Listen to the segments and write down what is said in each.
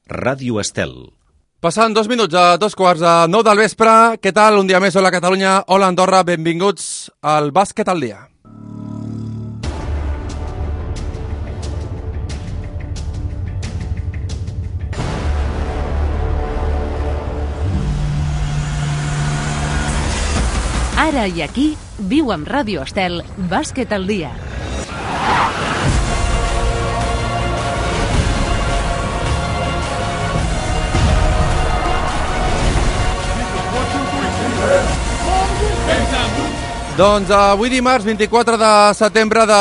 Ràdio Estel. Passant 2 minuts a 2:15 del vespre. Què tal? Un dia més, hola Catalunya, hola Andorra, benvinguts al Bàsquet al Dia. Ara i aquí, viu amb Ràdio Estel, Bàsquet al Dia. Doncs avui dimarts, 24 de setembre de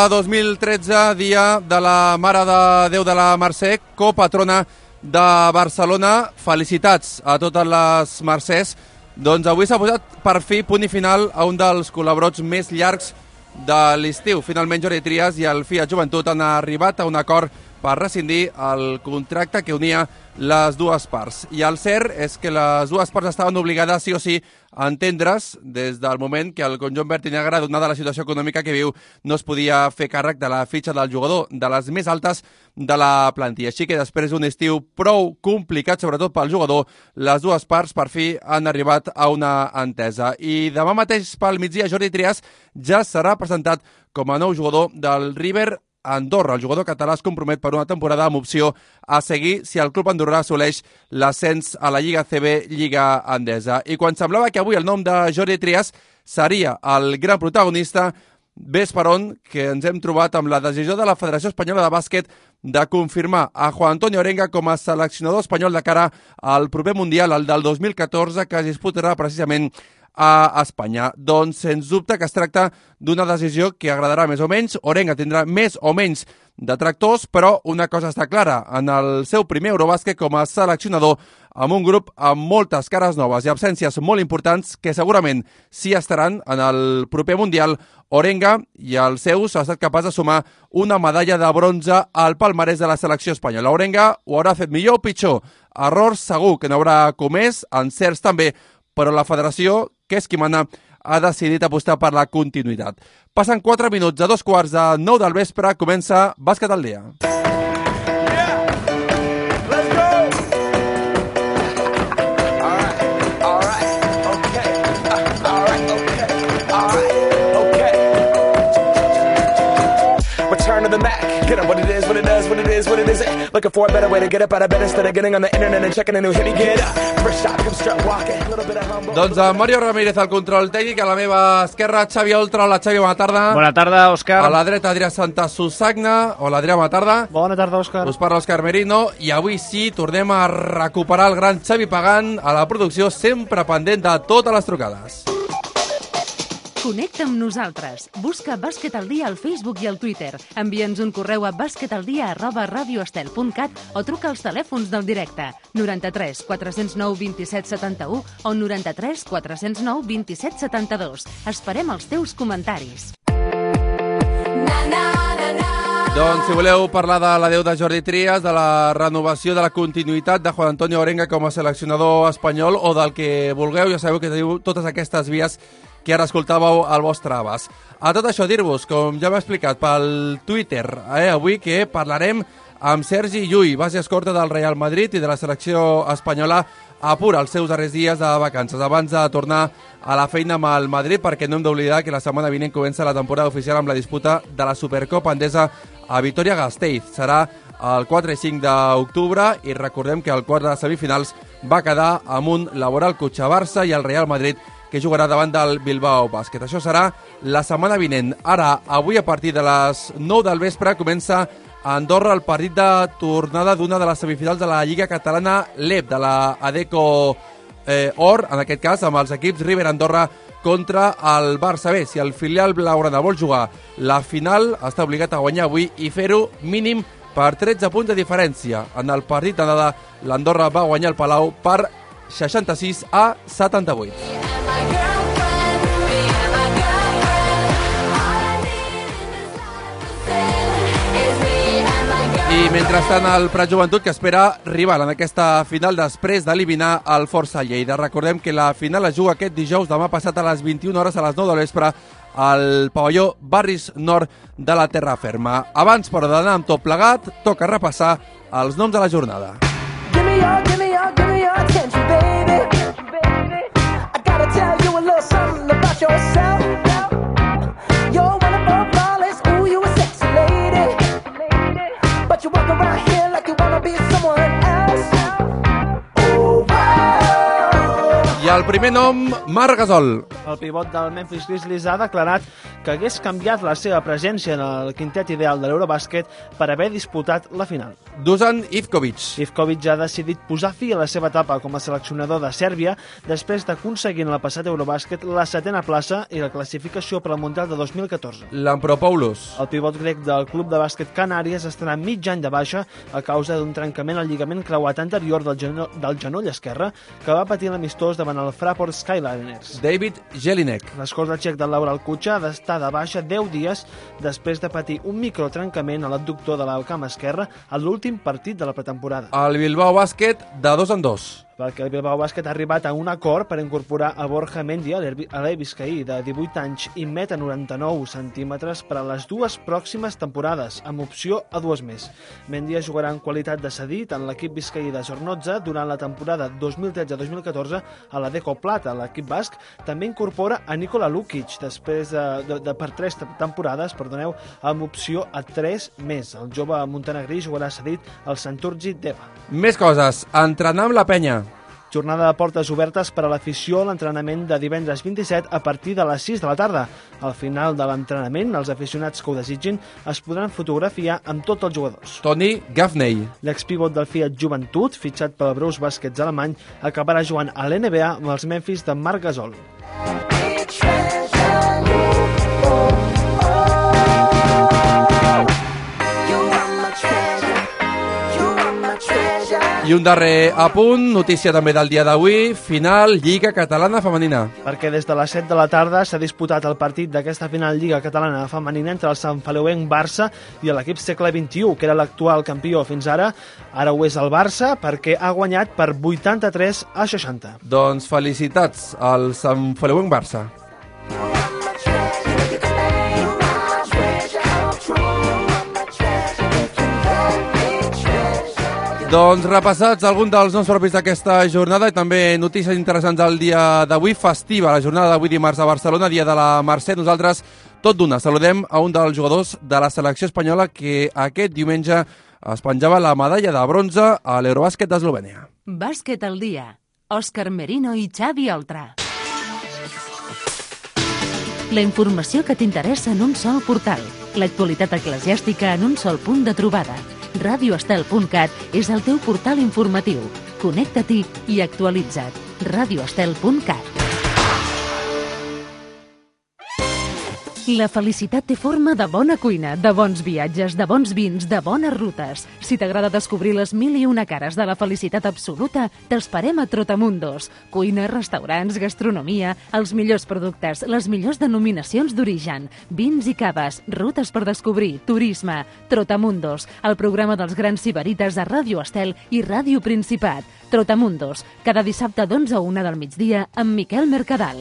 2013, dia de la Mare de Déu de la Mercè, copatrona de Barcelona. Felicitats a totes les Mercès. Doncs avui s'ha posat per fi punt i final a un dels col·laborats més llargs de l'estiu. Finalment Jordi Trias i el Fiat Joventut han arribat a un acord per rescindir el contracte que unia les dues parts. I el cert és que les dues parts estaven obligades sí o sí a entendre's des del moment que el conjunt verd i negre, donada la situació econòmica que viu, no es podia fer càrrec de la fitxa del jugador, de les més altes de la plantilla. Així que després d'un estiu prou complicat, sobretot pel jugador, les dues parts per fi han arribat a una entesa. I demà mateix pel migdia Jordi Trias ja serà presentat com a nou jugador del River Andorra. El jugador català es compromet per una temporada amb opció a seguir si el club andorrà assoleix l'ascens a la Lliga CB, Lliga Endesa. I quan semblava que avui el nom de Jordi Trias seria el gran protagonista, ves per on que ens hem trobat amb la decisió de la Federació Espanyola de Bàsquet de confirmar a Juan Antonio Orenga com a seleccionador espanyol de cara al proper Mundial, el del 2014, que es disputarà precisament a Espanya. Doncs, sens dubte, que es tracta d'una decisió que agradarà més o menys. Orenga tindrà més o menys detractors, però una cosa està clara. En el seu primer Eurobàsquet com a seleccionador, amb un grup amb moltes cares noves i absències molt importants que segurament sí estaran en el proper Mundial, Orenga i els seus ha estat capaç de sumar una medalla de bronze al palmarès de la selecció espanyola. Orenga ho haurà fet millor o pitjor. Errors segur que n'haurà comès, encerts també, però la federació, que és qui mana, ha decidit apostar per la continuïtat. Passen 4 minuts a 2:15 del vespre, comença Bàsquet al Dia. To the Mac, get up what it is, what it does, what it is, what it isn't. Looking for a better way to get up out of bed instead of getting on the internet and checking a new hit. Get up, first shot, come strut walking, a little bit of humble. Doncs Mario Ramírez al control tècnic, a la meva esquerra Xavi Oltra. Hola Xavi, bona tarda. Bona tarda, Òscar. A la dreta Adrià Santa Susagna. Hola Adrià, bona tarda. Bona tarda, Òscar. Us parla Òscar Merino i avui sí tornem a recuperar el gran Xavi Pagán a la producció, sempre pendent de totes les trucades. Connecta amb nosaltres. Busca Bàsquet al Dia al Facebook i al Twitter. Envia'ns un correu a basquetaldia@radioestel.cat o truca als telèfons del directe 93 409 27 71 o 93 409 27 72. Esperem els teus comentaris. Doncs si voleu parlar de l'adeu de Jordi Trias, de la renovació, de la continuïtat de Juan Antonio Orenga com a seleccionador espanyol o del que vulgueu, ja sabeu que teniu totes aquestes vies que ara escoltàveu al vostre abast. A tot això dir-vos, com ja m'he explicat pel Twitter, avui que parlarem amb Sergi Llull, base escorta del Real Madrid i de la selecció espanyola, apura els seus darrers dies de vacances abans de tornar a la feina amb el Madrid, perquè no hem d'oblidar que la setmana vinent comença la temporada oficial amb la disputa de la Supercopa Endesa a Vitoria-Gasteiz. Serà el 4 i 5 d'octubre i recordem que el quart de semifinals va quedar amb un Laboral Cotxa-Barça i el Real Madrid que jugarà davant del Bilbao Bàsquet. Això serà la setmana vinent. Ara, avui a partir de les 9 del vespre comença a Andorra el partit de tornada d'una de les semifinals de la Lliga Catalana LEP, de la Adecco Or, en aquest cas amb els equips River Andorra contra el Barça B. Si el filial blaugrana vol jugar la final, està obligat a guanyar avui i fer-ho mínim per 13 punts de diferència. En el partit d'anada, l'Andorra va guanyar el Palau per 66-78. I mentrestant el Prat Joventut, que espera rival en aquesta final després d'eliminar el Força Lleida. Recordem que la final es juga aquest dijous, demà passat a les 21 hores a les 9 de l'vespre al pavelló Barris Nord de la Terra Ferma. Abans, però, d'anar amb tot plegat, toca repassar els noms de la jornada. me your attention, baby. I gotta tell you a little something about yourself. You're one of our flawless, ooh, you a sexy lady. But you walk around here like you wanna be someone else. Oh, wow. I el primer nom, Marc Gasol. El pivot del Memphis Grizzlies ha declarat que hagués canviat la seva presència en el quintet ideal de l'Eurobàsquet per haver disputat la final. Dusan Ivkovic. Ivkovic ha decidit posar fi a la seva etapa com a seleccionador de Sèrbia després d'aconseguir en el passat Eurobàsquet la 7a plaça i la classificació per al Mundial de 2014. Lampropoulos. El pivot grec del club de bàsquet Canàries estarà mig any de baixa a causa d'un trencament al lligament creuat anterior del genoll esquerre que va patir l'amistós davant el Fraport Skyliners. David Jelinek. L'escorta txec del Laura Alcutxa ha d'estar de baixa 10 dies després de patir un microtrencament a l'adductor de l'alcam esquerre a l'últim partit de la pretemporada. El Bilbao Bàsquet de 2 en 2. Perquè el Bilbao Bàsquet ha arribat a un acord per incorporar a Borja Mendy, a l'Eviscaí, de 18 anys i 1,99 centímetres per a les dues pròximes temporades, amb opció a 2 més. Mendy jugarà en qualitat de cedit en l'equip biscaí de Zornotza durant la temporada 2013-2014 a la Deco Plata. L'equip basc també incorpora a Nikola Lukic després per 3 temporades, amb opció a 3 més. El jove montenegrí jugarà cedit al Santurgi Deva. Més coses. Entrenar amb la penya. Jornada de portes obertes per a l'afició a l'entrenament de divendres 27 a partir de les 6 de la tarda. Al final de l'entrenament, els aficionats que ho desitgin es podran fotografiar amb tots els jugadors. Tony Gaffney. L'expivot del Fiat Joventut, fitxat pel Breus Bàsquets alemany, acabarà jugant a l'NBA amb els Memphis de Marc Gasol. I un darrer apunt, notícia també del dia d'avui, final Lliga Catalana Femenina. Perquè des de les 7 de la tarda s'ha disputat el partit d'aquesta final Lliga Catalana Femenina entre el Sant Feliuenc Barça i l'equip Segle XXI, que era l'actual campió fins ara. Ara ho és el Barça perquè ha guanyat per 83-60. Doncs felicitats al Sant Feliuenc Barça. Doncs repassats alguns dels noms propis d'aquesta jornada i també notícies interessants del dia d'avui, festiva, la jornada d'avui dimarts a Barcelona, dia de la Mercè. Nosaltres, tot d'una, saludem a un dels jugadors de la selecció espanyola que aquest diumenge es penjava la medalla de bronze a l'Eurobàsquet d'Eslovènia. Bàsquet al dia. Òscar Merino i Xavi Oltra. La informació que t'interessa en un sol portal. L'actualitat eclesiàstica en un sol punt de trobada. radioestel.cat és el teu portal informatiu. Connecta-t'hi i actualitza't. radioestel.cat. La felicitat té forma de bona cuina, de bons viatges, de bons vins, de bones rutes. Si t'agrada descobrir les 1001 cares de la felicitat absoluta, t'esperem a Trotamundos. Cuina, restaurants, gastronomia, els millors productes, les millors denominacions d'origen, vins i caves, rutes per descobrir, turisme. Trotamundos, el programa dels grans sibarites a Ràdio Estel i Ràdio Principat. Trotamundos, cada dissabte d'11 a 1 del migdia amb Miquel Mercadal.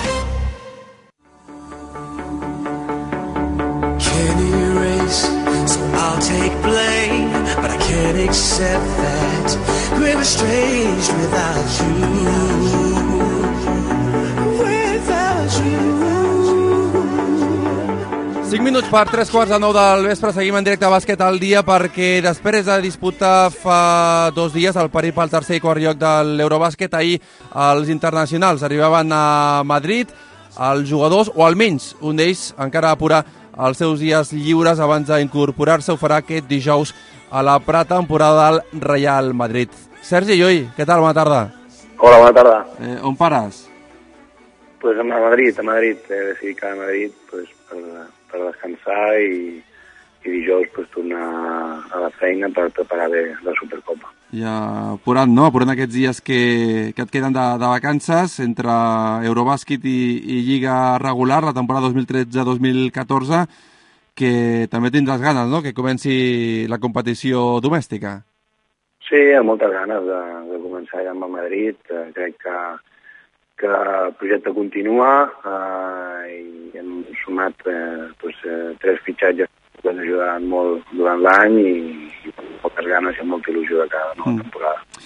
So I'll take blame, but I can't accept that we're estranged without you. Without you. 5 minuts per 3:15 del vespre, seguim en directe a Bàsquet al dia perquè després de disputar fa 2 dies el partit pel tercer i quart lloc de l'Eurobàsquet, ahir els internacionals arribaven a Madrid, els jugadors, o almenys un d'ells encara apurar els seus dies lliures abans d'incorporar-se. Ho farà aquest dijous a la pretemporada del Real Madrid. Sergi Llull, què tal? Bona tarda. Hola, bona tarda. On pares? Pues a Madrid. He decidit quedar a Madrid pues, per descansar i dijous pues, tornar a la feina per preparar bé la Supercopa. Ja apurant, no? Apurant aquests dies que et queden de vacances entre Eurobàsquet i Lliga regular, la temporada 2013-2014, que també tindràs ganes, no?, que comenci la competició domèstica. Sí, amb moltes ganes de començar ja amb el Madrid. Crec que el projecte continua i hem sumat 3 fitxatges que ens ajudaran molt durant l'any i moltes ganes i molta il·lusió de cada nova temporada.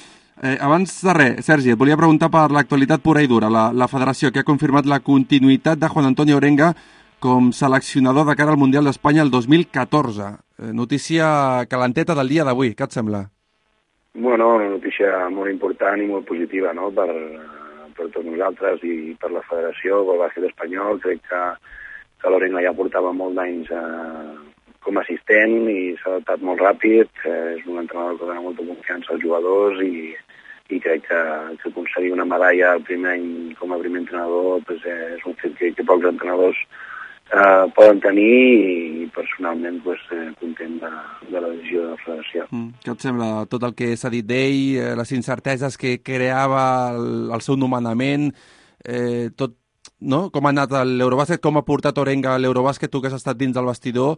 Abans de res, Sergi, et volia preguntar per l'actualitat pura i dura. La federació que ha confirmat la continuïtat de Juan Antonio Orenga com seleccionador de cara al Mundial d'Espanya el 2014. Notícia calenteta del dia d'avui, què et sembla? Bueno, una notícia molt important i molt positiva, no?, per tots nosaltres i per la federació, pel bàsquet espanyol. Crec que l'Orenga ja portava molt d'anys com a assistent i s'ha adaptat molt ràpid. És un entrenador que dona molta confiança als jugadors i crec que aconseguir una medalla el primer any com a primer entrenador pues, és un fet que pocs entrenadors poden tenir i personalment pues, content de la decisió de la federació. Què et sembla tot el que s'ha dit d'ell, les incerteses que creava el seu nomenament, tot, no? Com ha anat l'Eurobàsquet, com ha portat Orenga a l'Eurobàsquet, tu que has estat dins del vestidor,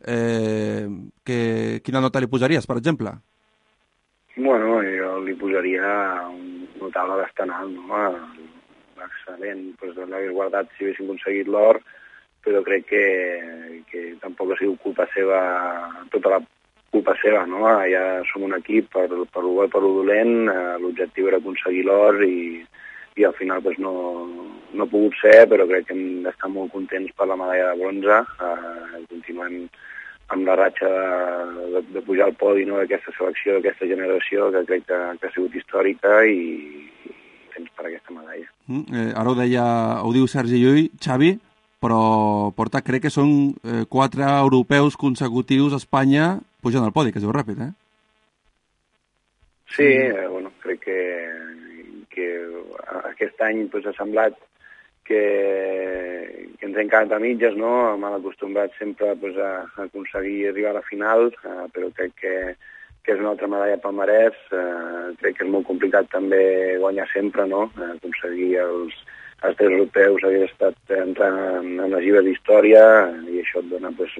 quina nota li posaries, per exemple? Bueno, jo li posaria un notable bastant alt, no? Excel·lent, pues, l'hagués guardat si haguéssim aconseguit l'or, però crec que tampoc ha sigut culpa seva, tota la culpa seva, no? Ja som un equip per lo bo i per lo dolent, l'objectiu era aconseguir l'or i al final pues, no ha pogut ser, però crec que hem d'estar molt contents per la medalla de bronze. Continuem amb la ratxa de pujar al podi, no?, d'aquesta selecció, d'aquesta generació, que crec que ha sigut històrica i tens per aquesta medalla. Ara ho diu Sergi Llull, Xavi, però porta, crec que són 4 europeus consecutius a Espanya pujant al podi, que es diu ràpid, Sí, bueno, crec que aquest any pues, ha semblat que ens hem quedat a mitges, no? Mal acostumbrats sempre pues, a aconseguir arribar a la final, però crec que és una altra medalla palmarès. Crec que és molt complicat també guanyar sempre, no? Aconseguir els 3 europeus hagués estat entrant en les llibres d'història i això et dona pues,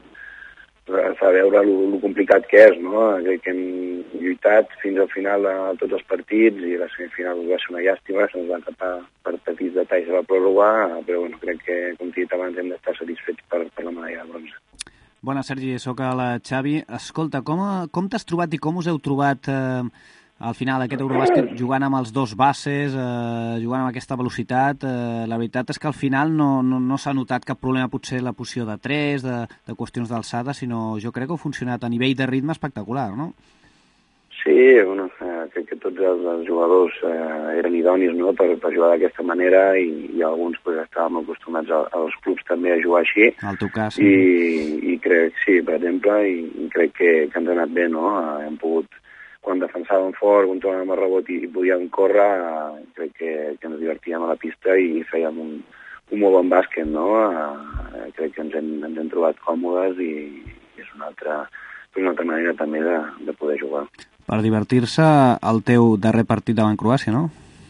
fa veure el complicat que és, no? Crec que hem lluitat fins al final a tots els partits i la semifinal va ser una llàstima, se'ns va tapar per petits detalls de la pròrroga, però bueno, crec que, com t'he dit abans, hem d'estar satisfets per la medalla de bronze. Bona, Sergi, sóc el Xavi. Escolta, com t'has trobat i com us heu trobat al final aquest Eurobàsquet jugant amb els 2 bases, jugant amb aquesta velocitat? La veritat és que al final no s'ha notat cap problema, potser la posició de 3, de qüestions d'alçada, sinó jo crec que ha funcionat a nivell de ritme espectacular, no? Sí, bueno, crec que tots els jugadors eren idonis, no?, per jugar d'aquesta manera i alguns pues, estàvem acostumats als clubs també a jugar així. En el teu cas. I crec, sí, per exemple, i crec que ens ha anat bé, no? Hem pogut, quan defensàvem fort, quan tornàvem a rebot i podíem córrer, crec que ens divertíem a la pista i fèiem un molt bon bàsquet, no? Crec que ens hem trobat còmodes i és una altra manera també de poder jugar. Per divertir-se, el teu darrer partit davant Croàcia, no?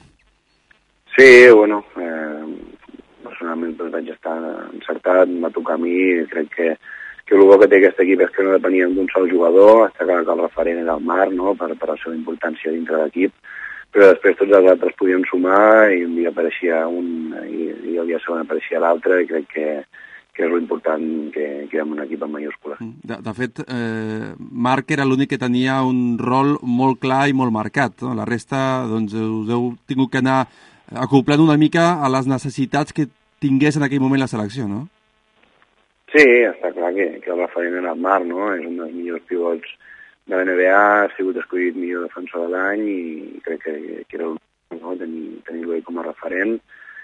Sí, bueno, personalment doncs, vaig estar encertat, em va tocar a mi, crec que el bo que té aquest equip és que no depeníem d'un sol jugador, està clar que el referent era el Marc, no?, per la seva importància dintre l'equip, però després tots els altres podien sumar i un dia apareixia un i el dia següent apareixia l'altre i crec que és l'important que érem un equip en mayúscules. De fet, Marc era l'únic que tenia un rol molt clar i molt marcat, no? La resta, doncs, us heu tingut que anar acoplant una mica a les necessitats que tingués en aquell moment la selecció, no? Sí, està clar que el referent era el Marc, no? És un dels millors pivots de la NBA, ha sigut escollit millor defensor de l'any i crec que era el no? tenir-lo com a referent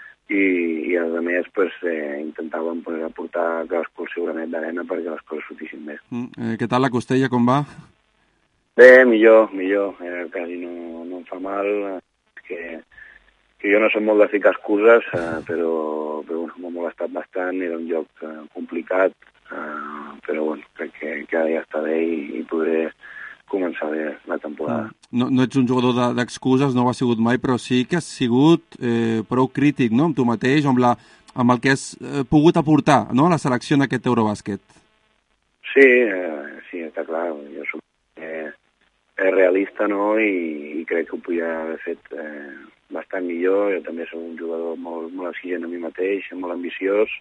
i a més pues, intentàvem pues, aportar cadascú el seu granet d'arena perquè les coses sortissin bé. Què tal la costella, com va? Bé, millor, quasi no em fa mal, que jo no soc molt de ficar excuses, però m'ha molestat bastant, era un joc complicat, però bueno, crec que ara ja està bé i podré començar bé la temporada. No ets un jugador d'excuses, no ho ha sigut mai, però sí que has sigut prou crític, no?, amb tu mateix, amb el que has pogut aportar, no?, a la selecció en aquest Eurobàsquet. Sí, està clar, jo soc realista, no?, i crec que ho podia haver fet bastant millor. Jo també soc un jugador molt exigent a mi mateix, molt ambiciós,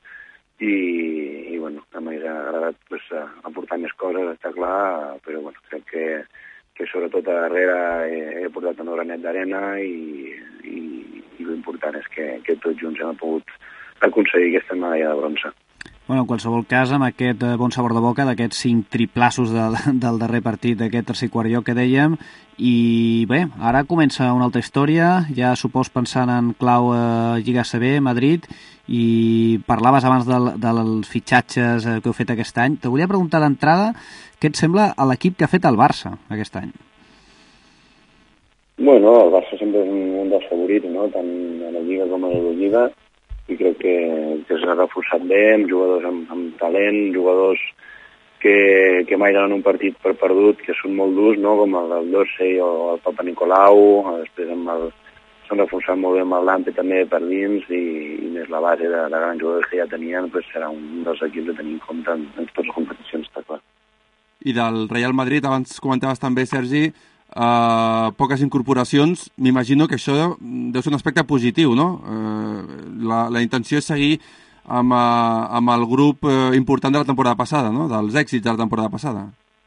i bueno, m'hauria agradat pues, aportar més coses, està clar, però bueno, crec que sobretot a darrere he portat el meu granet d'arena i l'important és que tots junts hem pogut aconseguir aquesta medalla de bronze. Bueno, en qualsevol cas, amb aquest bon sabor de boca d'aquests 5 triplassos del darrer partit, d'aquest tercer i quart lloc que dèiem, i bé, ara comença una altra història, ja supos pensant en clau Lliga ACB, Madrid, i parlaves abans dels fitxatges que heu fet aquest any. Te volia preguntar d'entrada què et sembla l'equip que ha fet el Barça aquest any? Bueno, el Barça sempre és un dels favorits, no? Tant a la Lliga com a l'Eurolliga, i crec que s'ha reforçat bé, amb jugadors amb talent, jugadors que mai donen un partit per perdut, que són molt durs, no? Com el Dorsey o el Papa Nicolau, després s'han reforçat molt bé amb el Lampe també per dins, i més la base de grans jugadors que ja tenien, pues serà un dels equips a tenir en compte en totes les competicions, està clar. I del Real Madrid, abans comentaves també, Sergi, poques incorporacions, m'imagino que això deu ser un aspecte positiu, no? La intenció és seguir amb el grup important de la temporada passada, no? Dels èxits de la temporada passada.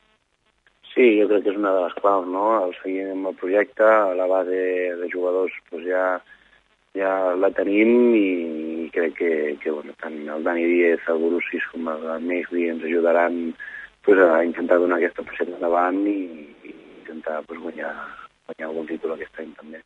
Sí, jo crec que és una de les claus, no? El seguir amb el projecte, la base de jugadors pues ja la tenim, i crec que bueno, tant el Dani Díez, el Borussis com el Mesli ens ajudaran pues, a intentar donar aquesta passeta endavant i intentar pues, guanyar algun títol aquest any també.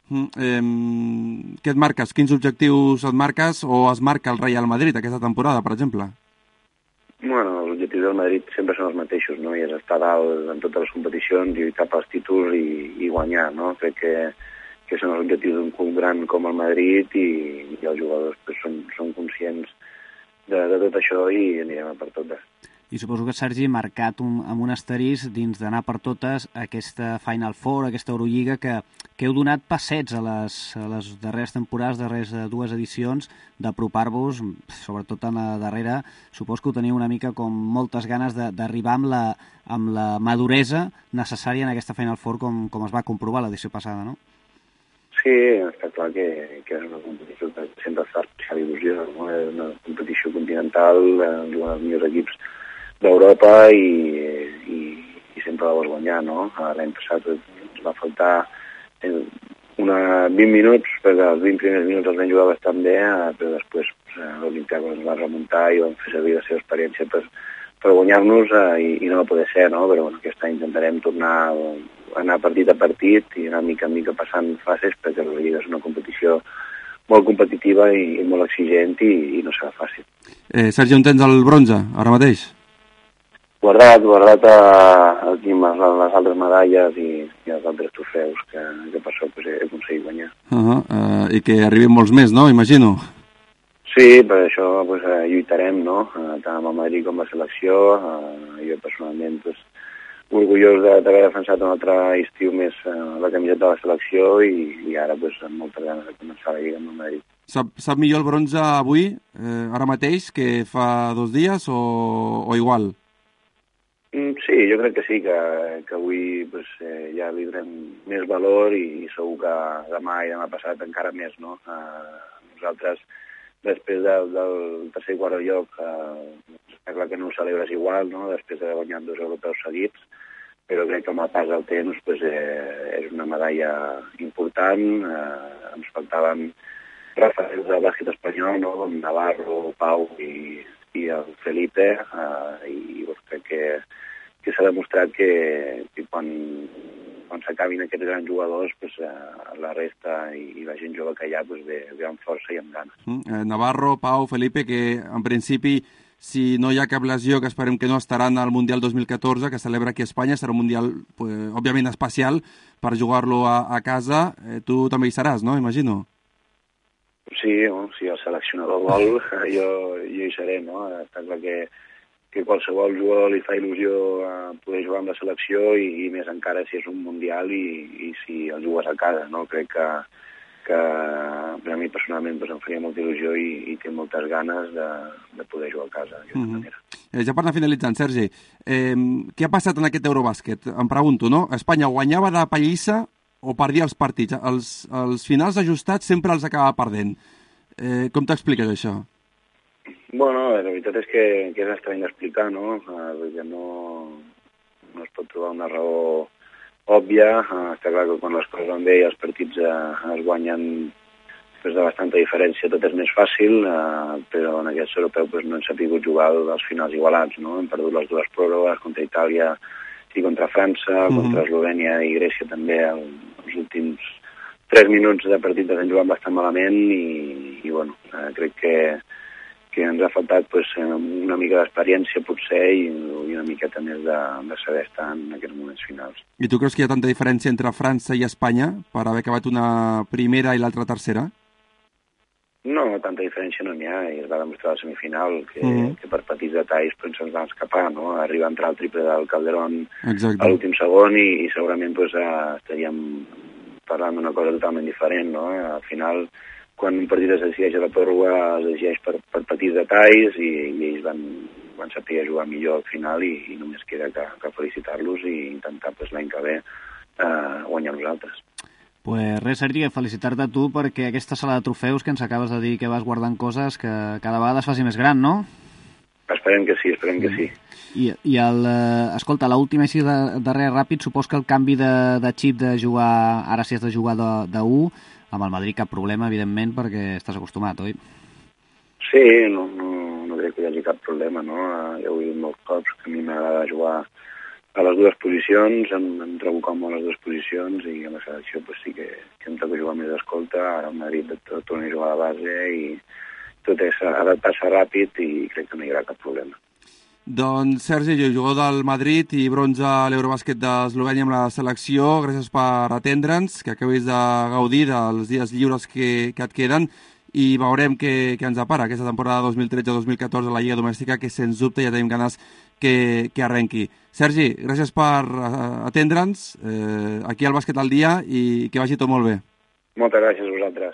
Què et marques? Quins objectius et marques o es marca el Real Madrid aquesta temporada, per exemple? Bueno, els objectius del Madrid sempre són els mateixos, no? I és estar dalt en totes les competicions, lluitar pels títols i guanyar, no? Crec que són els objectius d'un club gran com el Madrid, i els jugadors pues, són conscients de tot això i anirem a per totes. I suposo que, Sergi, marcat amb un asterisc dins d'anar per totes aquesta Final Four, aquesta Eurolliga, que heu donat passets a les darreres temporades, darreres dues edicions, d'apropar-vos, sobretot en la darrera. Suposo que ho teniu una mica com moltes ganes d'arribar amb la maduresa necessària en aquesta Final Four, com es va comprovar l'edició passada, no? Sí, està clar que és una competició que sempre fa especial il·lusió, no? És una competició continental, jugant els millors equips d'Europa i sempre la vols guanyar, no? L'any passat ens va faltar 20 minuts, perquè els 20 primers minuts els vam jugar bastant bé, però després l'Olimpíada ens va remuntar i vam fer servir la seva experiència per guanyar-nos i no va poder ser, no? Però bueno, aquest any intentarem tornar a anar partit a partit i anar mica en mica passant fases, perquè la Lliga és una competició molt competitiva i molt exigent i no serà fàcil. Sergi, on tens el bronze ara mateix? Guardat aquí amb les altres medalles i els altres trofeus que per sort pues, he aconseguit guanyar. I que arribin molts més, no? Imagino. Sí, per això pues, lluitarem, no? Tant amb el Madrid com la selecció. Jo personalment pues, orgullós d'haver defensat un altre estiu més la camiseta de la selecció i ara pues, amb moltes ganes de començar la Lliga amb el Madrid. Sap millor el bronze avui, ara mateix, que fa 2 dies o igual? Sí, jo crec que sí, que avui pues, ja li donem més valor i segur que demà i demà passat encara més, no? Nosaltres, després del tercer i quart lloc, està clar que no ho celebres igual, no? Després d'haver guanyat 2 europeus seguits, però crec que amb el pas del temps pues, és una medalla important. Ens faltaven referents del bàsquet espanyol, no? Com Navarro, Pau i el Felipe, i crec que s'ha demostrat que quan s'acabin aquests grans jugadors, pues, la resta i la gent jove que hi ha pues, ve amb força i amb ganes. Navarro, Pau, Felipe, que en principi, si no hi ha cap lesió, que esperem que no, estaran al Mundial 2014, que celebra aquí a Espanya, serà un Mundial, pues, òbviament, especial per jugar-lo a casa. Tu també hi seràs, no? Imagino. Sí, si el seleccionador vol, jo hi seré, no? Està clar que qualsevol jugador li fa il·lusió poder jugar amb la selecció i més encara si és un Mundial i si el jugues a casa, no? Crec que per a mi personalment pues, em faria molta il·lusió i tinc moltes ganes de poder jugar a casa d'aquesta manera. Ja per anar finalitzant, Sergi, què ha passat en aquest Eurobàsquet? Em pregunto, no? Espanya guanyava de pallissa o perdia els partits? Els finals ajustats sempre els acaba perdent. Com t'expliques això? Bueno, la veritat és que és estrany d'explicar, no? Perquè no es pot trobar una raó òbvia. Està clar que quan les coses van bé i els partits es guanyen des de bastanta diferència, tot és més fàcil, però en aquest europeu no hem sabut jugar dels finals igualats, no? Hem perdut les dues pròrrogues contra Itàlia i contra França, contra Eslovènia i Grècia també els últims 3 minuts de partit ens han jugat bastant malament i bueno, crec que ens ha faltat una mica d'experiència potser i una miqueta més de saber estar en aquests moments finals. I tu creus que hi ha tanta diferència entre França i Espanya per haver acabat una primera i l'altra tercera? No, tanta diferència no n'hi ha, i es va demostrar a la semifinal que per petits detalls se'ns va escapar, no? Arriba a entrar el triple del Calderón a l'últim segon i segurament estaríem parlant d'una cosa totalment diferent, no? Al final, quan un partit es decideix a la pròrroga, es decideix per petits detalls i ells van saber jugar millor al final i només queda que felicitar-los i intentar l'any que ve guanyar nosaltres. Pues res, Sergi, felicitar-te a tu perquè aquesta sala de trofeus que ens acabes de dir que vas guardant coses que cada vegada es faci més gran, no? Esperem que sí, esperem que sí. Escolta, l'última així darrere ràpid, supos que el canvi de xip de jugar, ara si has de jugar de 1, amb el Madrid cap problema, evidentment, perquè estàs acostumat, oi? Sí, no crec que hi hagi cap problema, no? Ja ho he dit molts cops, que a mi m'agrada jugar a les dues posicions, em trobo còmode a les dues posicions i a la selecció sí que em toca jugar més d'escolta, ara al Madrid torno a jugar a la base i tot és adaptar-se ràpid i crec que no hi haurà cap problema. Doncs Sergi, jugador del Madrid i bronze a l'Eurobàsquet d'Eslovènia amb la selecció, gràcies per atendre'ns, que acabis de gaudir dels dies lliures que et queden i veurem què ens depara aquesta temporada 2013-2014 a la Lliga Domèstica, que sens dubte ja tenim ganes que arrenqui. Sergi, gràcies per atendre'ns aquí al Bàsquet al Dia i que vagi tot molt bé. Moltes gràcies a vosaltres.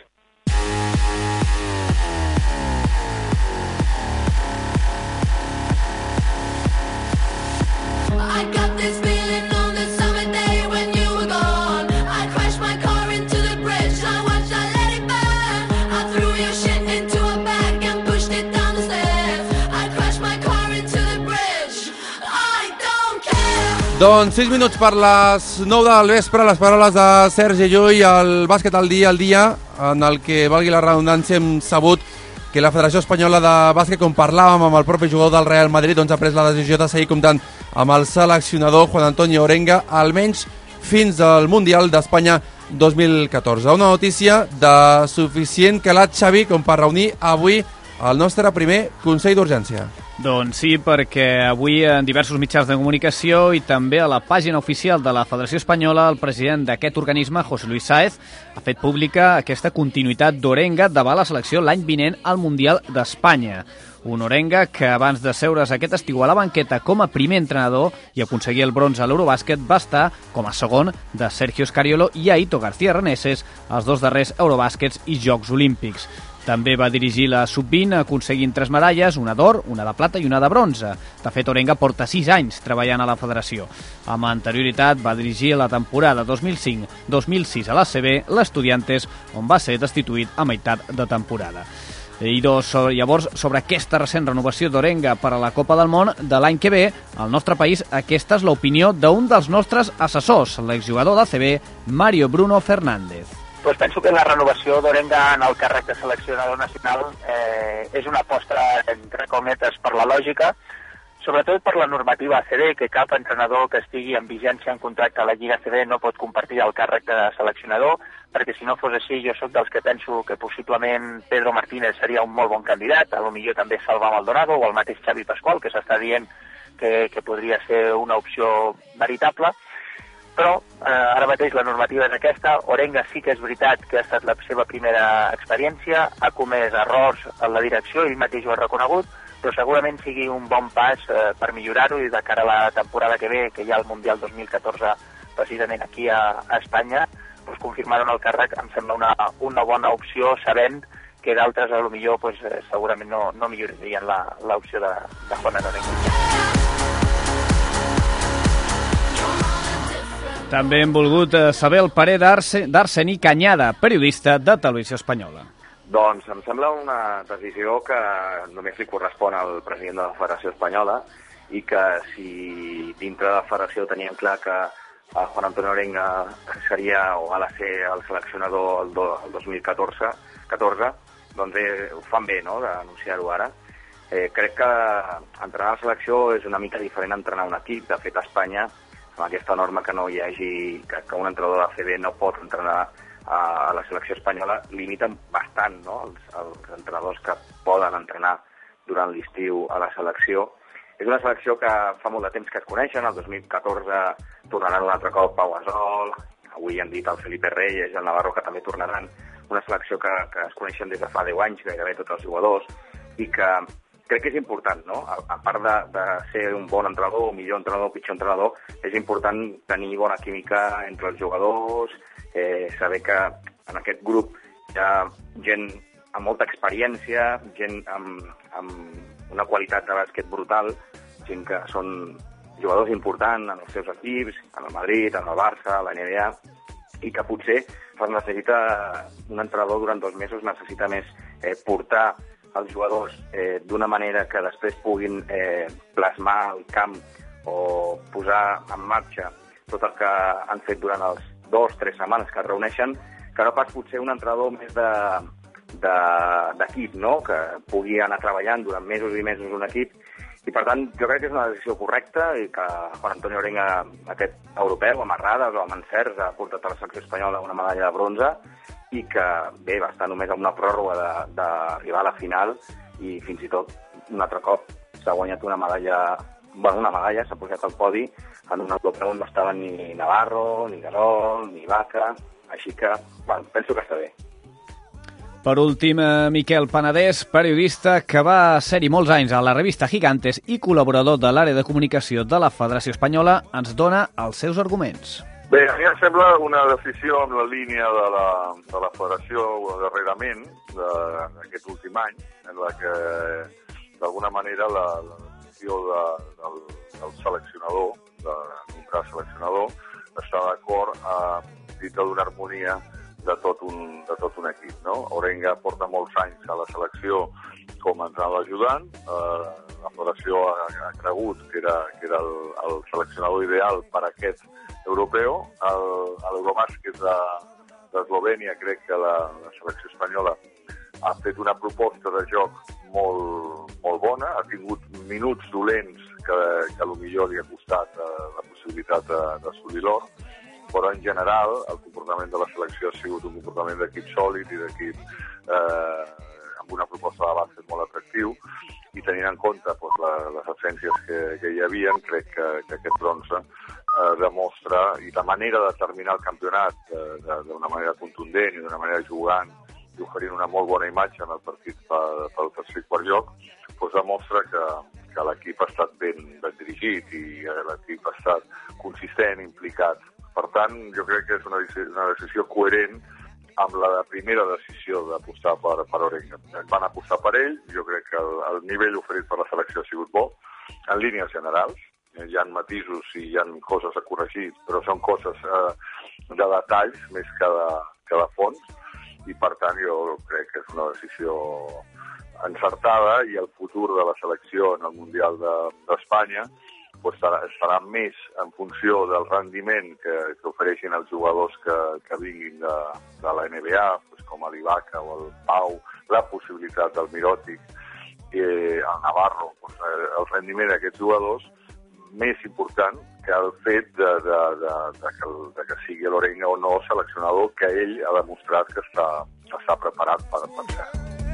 I got this feeling on the summer day when you were gone. I crashed my car into the bridge. I watched, I let it burn. I threw your shit into a bag and pushed it down the stairs. I crashed my car into the bridge. I don't care. Doncs 6 minuts per les 9 del vespre, les paraules de Sergi Llull al Bàsquet al Dia, en el que, valgui la redundància, hem sabut que la Federació Espanyola de Bàsquet, com parlàvem amb el propi jugador del Real Madrid, ha pres la decisió de seguir comptant amb el seleccionador Juan Antonio Orenga, almenys fins al Mundial d'Espanya 2014. Una notícia de suficient calat, Xavi, com per reunir avui el nostre primer Consell d'Urgència. Doncs sí, perquè avui en diversos mitjans de comunicació i també a la pàgina oficial de la Federació Espanyola, el president d'aquest organisme, José Luis Sáez, ha fet pública aquesta continuïtat d'Orenga davant la selecció l'any vinent al Mundial d'Espanya. Un Orenga que abans de seure's aquest estiu a la banqueta com a primer entrenador i aconseguir el bronze a l'Eurobàsquet va estar com a segon de Sergio Scariolo i Aito García Reneses els dos darrers Eurobàsquets i Jocs Olímpics. També va dirigir la Sub-20 aconseguint 3 medalles, una d'or, una de plata i una de bronze. De fet, Orenga porta 6 anys treballant a la federació. Amb anterioritat va dirigir la temporada 2005-2006 a l'ACB, l'Estudiantes, on va ser destituït a meitat de temporada. I llavors, sobre aquesta recent renovació d'Orenga per a la Copa del Món de l'any que ve, al nostre país aquesta és l'opinió d'un dels nostres assessors, l'exjugador d'ACB, Mario Bruno Fernández. Pues penso que la renovació d'Orenga en el càrrec de seleccionador nacional és una aposta, entre cometes, per la lògica, sobretot per la normativa ACB, que cap entrenador que estigui en vigència en contracte a la Lliga ACB no pot compartir el càrrec de seleccionador, perquè si no fos així jo sóc dels que penso que possiblement Pedro Martínez seria un molt bon candidat, a lo millor també Salva Maldonado o el mateix Xavi Pascual, que s'està dient que podria ser una opció veritable. Però ara mateix la normativa és aquesta. Orenga sí que és veritat que ha estat la seva primera experiència, ha comès errors en la direcció, ell mateix ho ha reconegut, però segurament sigui un bon pas per millorar-ho i de cara a la temporada que ve, que hi ha el Mundial 2014 precisament aquí a Espanya, doncs confirmar-ho en el càrrec em sembla una bona opció, sabent que d'altres potser segurament no millorarien l'opció de Juan Orenga. També hem volgut saber el parer d'Arseni Cañada, periodista de Televisió Espanyola. Doncs em sembla una decisió que només li correspon al president de la Federació Espanyola i que si dintre de la Federació teníem clar que Juan Antonio Orenga seria o ha de ser el seleccionador el 2014, doncs ho fan bé, no?, d'anunciar-ho ara. Crec que entrenar a la selecció és una mica diferent a entrenar un equip. De fet, a Espanya, amb aquesta norma que no hi hagi, que un entrenador de CB no pot entrenar a la selecció espanyola, limiten bastant, no?, els entrenadors que poden entrenar durant l'estiu a la selecció. És una selecció que fa molt de temps que es coneixen. El 2014 tornaran un altre cop Pau Gasol, avui han dit el Felipe Reyes i el Navarro que també tornaran. Una selecció que es coneixen des de fa 10 anys, gairebé tots els jugadors, i que crec que és important, no? A part de ser un bon entrenador, millor entrenador, pitjor entrenador, és important tenir bona química entre els jugadors, saber que en aquest grup hi ha gent amb molta experiència, gent amb una qualitat de bàsquet brutal, gent que són jugadors importants en els seus equips, en el Madrid, en el Barça, a la NBA, i que potser necessita un entrenador durant 2 mesos, necessita més portar els jugadors d'una manera que després puguin plasmar al camp o posar en marxa tot el que han fet durant els 2-3 setmanes que es reuneixen, que no pas potser un entrenador més d'equip, no?, que pugui anar treballant durant mesos i mesos un equip. I, per tant, jo crec que és una decisió correcta i que Juan Antonio Orenga, aquest europeu, amb errades o amb encerts, ha portat a la selecció espanyola una medalla de bronze i que, bé, va estar només amb una pròrroga d'arribar a la final i fins i tot un altre cop s'ha guanyat una medalla, s'ha posat al podi en un europeu on no estaven ni Navarro, ni Gasol, ni Ibaka, així que, bueno, penso que està bé. Per últim, Miquel Panadès, periodista que va ser-hi molts anys a la revista Gigantes i col·laborador de l'àrea de comunicació de la Federació Espanyola, ens dona els seus arguments. Bé, a mi em sembla una decisió en la línia de la Federació darrerament, d'aquest últim any, en la que, d'alguna manera, la decisió del seleccionador, de nombrar seleccionador, està d'acord dintre d'una harmonia de tot un equip, no? Orenga porta molts anys a la selecció com a entrenador ajudant. La Federació ha cregut que era el seleccionador ideal per a aquest europeu. A l'Eurobàsquet d'Eslovènia crec que la selecció espanyola ha fet una proposta de joc molt bona, ha tingut minuts dolents que potser li ha costat la possibilitat d'assolir l'or, però en general el comportament de la selecció ha sigut un comportament d'equip sòlid i d'equip amb una proposta de base molt atractiu, i tenint en compte les absències que hi havia, crec que aquest bronze demostra, i la manera de terminar el campionat d'una manera contundent i d'una manera jugant i oferint una molt bona imatge en el partit pel tercer i quart lloc, doncs demostra que l'equip ha estat ben dirigit i l'equip ha estat consistent, implicat. Per tant, jo crec que és una decisió coherent amb la primera decisió d'apostar per Orenga. Van apostar per ell, jo crec que el nivell oferit per la selecció ha sigut bo, en línies generals. Hi ha matisos i hi ha coses a corregir, però són coses de detalls més que de fons, i per tant jo crec que és una decisió encertada, i el futur de la selecció en el Mundial d'Espanya estarà més en funció del rendiment que ofereixin els jugadors que vinguin de la NBA, com l'Ibaka o el Pau, la possibilitat del Mirotic, el Navarro, el rendiment d'aquests jugadors, més important que el fet que sigui l'Orenga o no seleccionador, que ell ha demostrat que està preparat per ser.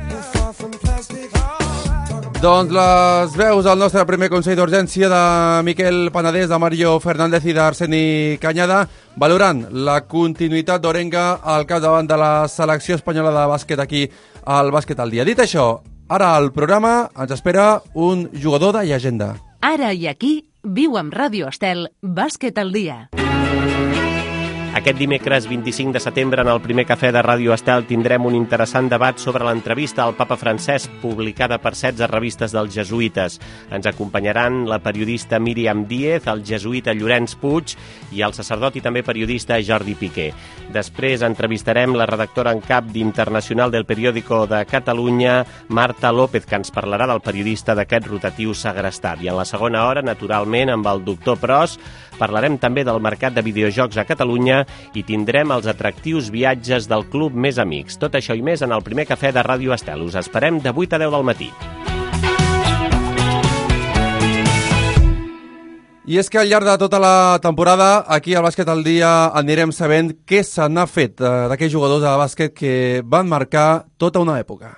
Doncs les veus del nostre primer Consell d'Urgència de Miquel Panadès, de Mario Fernández i d'Arseni Cañada, valorant la continuïtat d'Orenga al capdavant de la selecció espanyola de bàsquet aquí al Bàsquet al Dia. Dit això, ara al programa ens espera un jugador de llegenda. Ara i aquí, viu amb Ràdio Estel Bàsquet al Dia. Aquest dimecres 25 de setembre, en el primer cafè de Ràdio Estel, tindrem un interessant debat sobre l'entrevista al papa Francesc, publicada per 16 revistes dels jesuïtes. Ens acompanyaran la periodista Míriam Díez, el jesuïta Llorenç Puig i el sacerdot i també periodista Jordi Piqué. Després entrevistarem la redactora en cap d'Internacional del Periódico de Catalunya, Marta López, que ens parlarà del periodista d'aquest rotatiu segrestat. I en la segona hora, naturalment, amb el doctor Pros, parlarem també del mercat de videojocs a Catalunya i tindrem els atractius viatges del Club Més Amics. Tot això i més en el primer cafè de Ràdio Estel. Us esperem de 8 a 10 del matí. I és que al llarg de tota la temporada, aquí al Bàsquet al Dia, anirem sabent què se n'ha fet d'aquells jugadors de bàsquet que van marcar tota una època.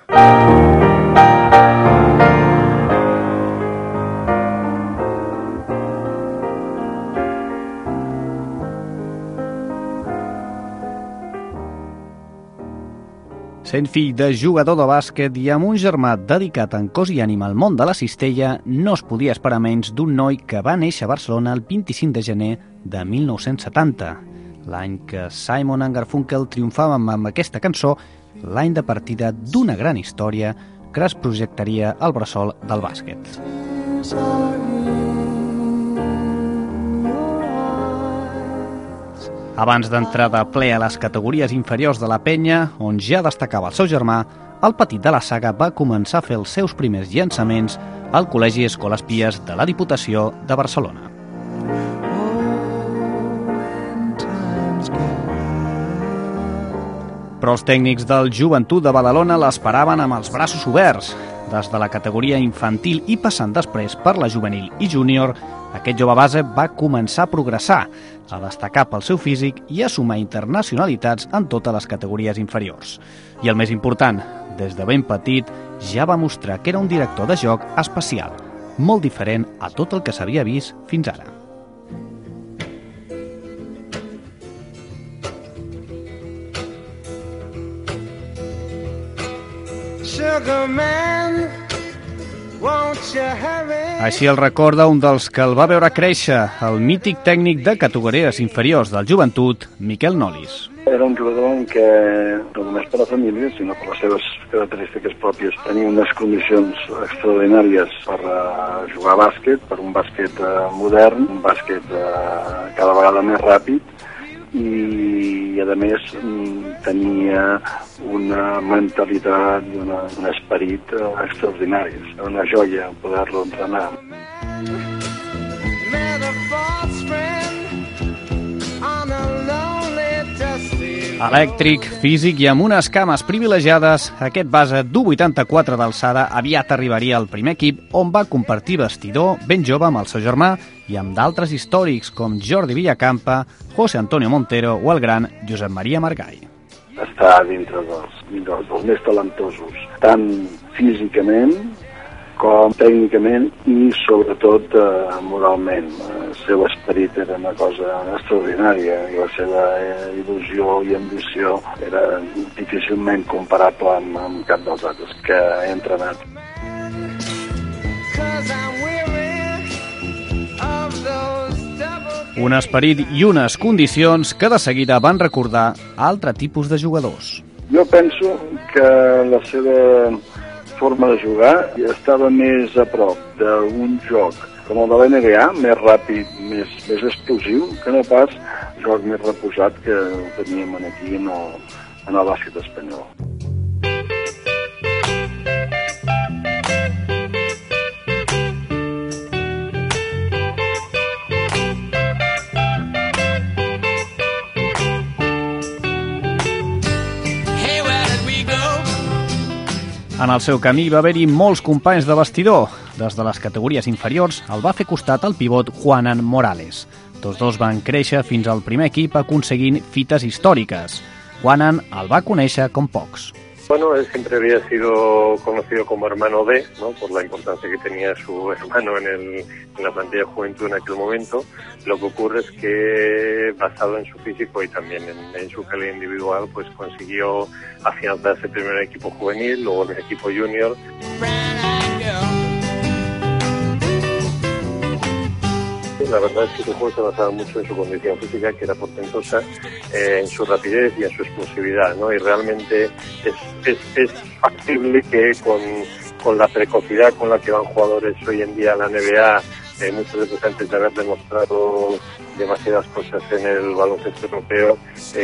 Sent fill de jugador de bàsquet i amb un germà dedicat en cos i ànima al món de la cistella, no es podia esperar menys d'un noi que va néixer a Barcelona el 25 de gener de 1970. L'any que Simon & Garfunkel triomfàvem amb aquesta cançó, l'any de partida d'una gran història que es projectaria al bressol del bàsquet. Abans d'entrar de ple a les categories inferiors de la penya, on ja destacava el seu germà, el petit de la saga va començar a fer els seus primers llançaments al Col·legi Escoles Pies de la Diputació de Barcelona. Però els tècnics del Joventut de Badalona l'esperaven amb els braços oberts. Des de la categoria infantil i passant després per la juvenil i júnior, aquest jove base va començar a progressar, a destacar pel seu físic i a sumar internacionalitats en totes les categories inferiors. I el més important, des de ben petit ja va mostrar que era un director de joc especial, molt diferent a tot el que s'havia vist fins ara. Així el recorda un dels que el va veure créixer, el mític tècnic de categories inferiors del Joventut, Miquel Nolis. Era un jugador en què, no només per la família, sinó per les seves característiques pròpies, tenia unes condicions extraordinàries per jugar a bàsquet, per un bàsquet modern, un bàsquet cada vegada més ràpid, i a més tenia una mentalitat i un esperit extraordinaris. Era una joia poder-lo entrenar. Elèctric, físic i amb unes cames privilegiades, aquest base d'1,84 d'alçada aviat arribaria al primer equip, on va compartir vestidor ben jove amb el seu germà i amb d'altres històrics com Jordi Villacampa, José Antonio Montero o el gran Josep Maria Margall. Està dintre dels més talentosos, tant físicament com tècnicament i sobretot moralment. El seu esperit era una cosa extraordinària i la seva il·lusió i ambició era difícilment comparable amb cap dels altres que he entrenat. Un esperit i unes condicions que de seguida van recordar altre tipus de jugadors. Jo penso que la seva forma de jugar estava més a prop d'un joc com el de la NBA, més ràpid, més explosiu, que no pas joc més reposat que teníem aquí en el bàsquet espanyol. En el seu camí va haver-hi molts companys de vestidor. Des de les categories inferiors el va fer costat el pivot Juanan Morales. Tots dos van créixer fins al primer equip aconseguint fites històriques. Juanan el va conèixer com pocs. Bueno, él siempre había sido conocido como hermano D, ¿no? Por la importancia que tenía su hermano en la plantilla de juventud en aquel momento. Lo que ocurre es que, basado en su físico y también en su calidad individual, pues consiguió afianzarse primero en el equipo juvenil, luego en el equipo junior. la verdad es que su juego se basaba mucho en su condición física, que era portentosa, en su rapidez y en su explosividad, ¿no? Y realmente es factible que con la precocidad con la que van jugadores hoy en día a la NBA, muchas veces antes de haber demostrado demasiadas cosas en el baloncesto europeo,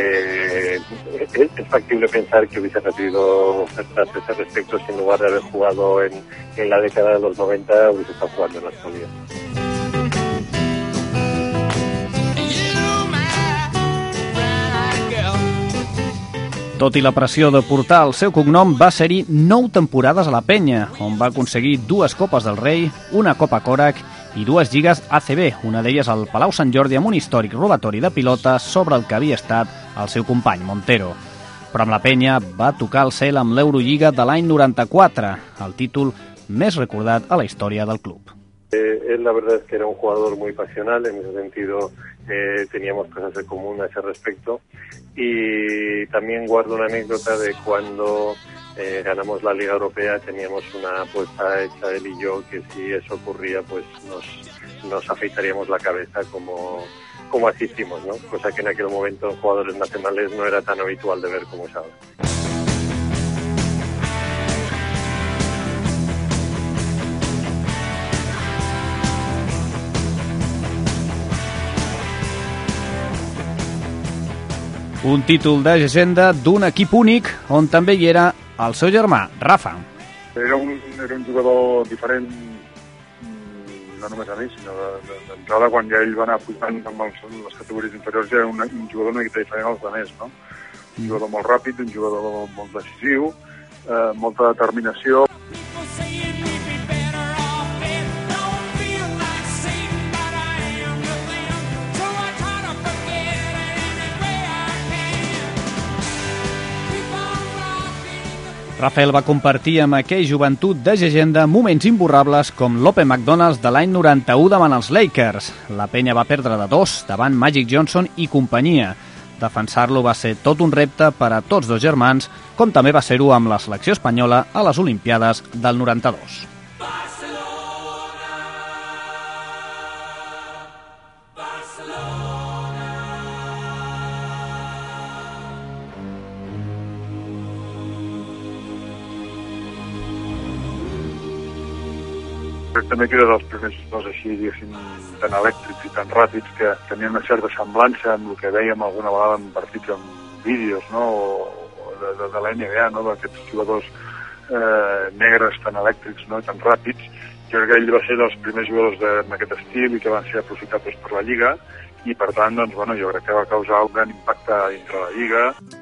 es factible pensar que hubiese recibido ofertas a ese respecto si en lugar de haber jugado en la década de los 90 hubiese estado jugando en la actualidad. Tot i la pressió de portar el seu cognom, va ser-hi 9 temporades a la penya, on va aconseguir 2 Copes del Rei, una Copa Korak i 2 lligues ACB, una d'elles al Palau Sant Jordi amb un històric robatori de pilota sobre el que havia estat el seu company Montero. Però amb la penya va tocar el cel amb l'Eurolliga de l'any 94, el títol més recordat a la història del club. Él la verdad es que era un jugador muy pasional, en ese sentido teníamos cosas en común a ese respecto, y también guardo una anécdota de cuando ganamos la Liga Europea. Teníamos una apuesta hecha él y yo que si eso ocurría pues nos afeitaríamos la cabeza como así hicimos, ¿no? Cosa que en aquel momento en jugadores nacionales no era tan habitual de ver como es ahora. Un títol de llegenda d'un equip únic on també hi era el seu germà, Rafa. Era un jugador diferent, no només a mi, sinó d'entrada quan ja ell va anar pujant amb les categories inferiors, ja era un jugador una mica diferent als altres, no? Un jugador molt ràpid, un jugador molt decisiu, molta determinació. Rafael va compartir amb aquell joventut de llegenda moments imborrables com l'Open McDonald's de l'any 91 davant els Lakers. La penya va perdre de 2 davant Magic Johnson i companyia. Defensar-lo va ser tot un repte per a tots dos germans, com també va ser-ho amb la selecció espanyola a les Olimpiades del 92. També que era dels primers dos així, diguéssim, tan elèctrics i tan ràpids que tenien una certa semblança amb el que veiem alguna vegada en partits en vídeos, no? O de la NBA, no? D'aquests jugadors negres tan elèctrics, no? Tan ràpids. Jo crec que ell va ser dels primers jugadors d'aquest estil i que van ser aprofitables per la Lliga, i per tant, doncs, bueno, jo crec que va causar un gran impacte dintre la Lliga.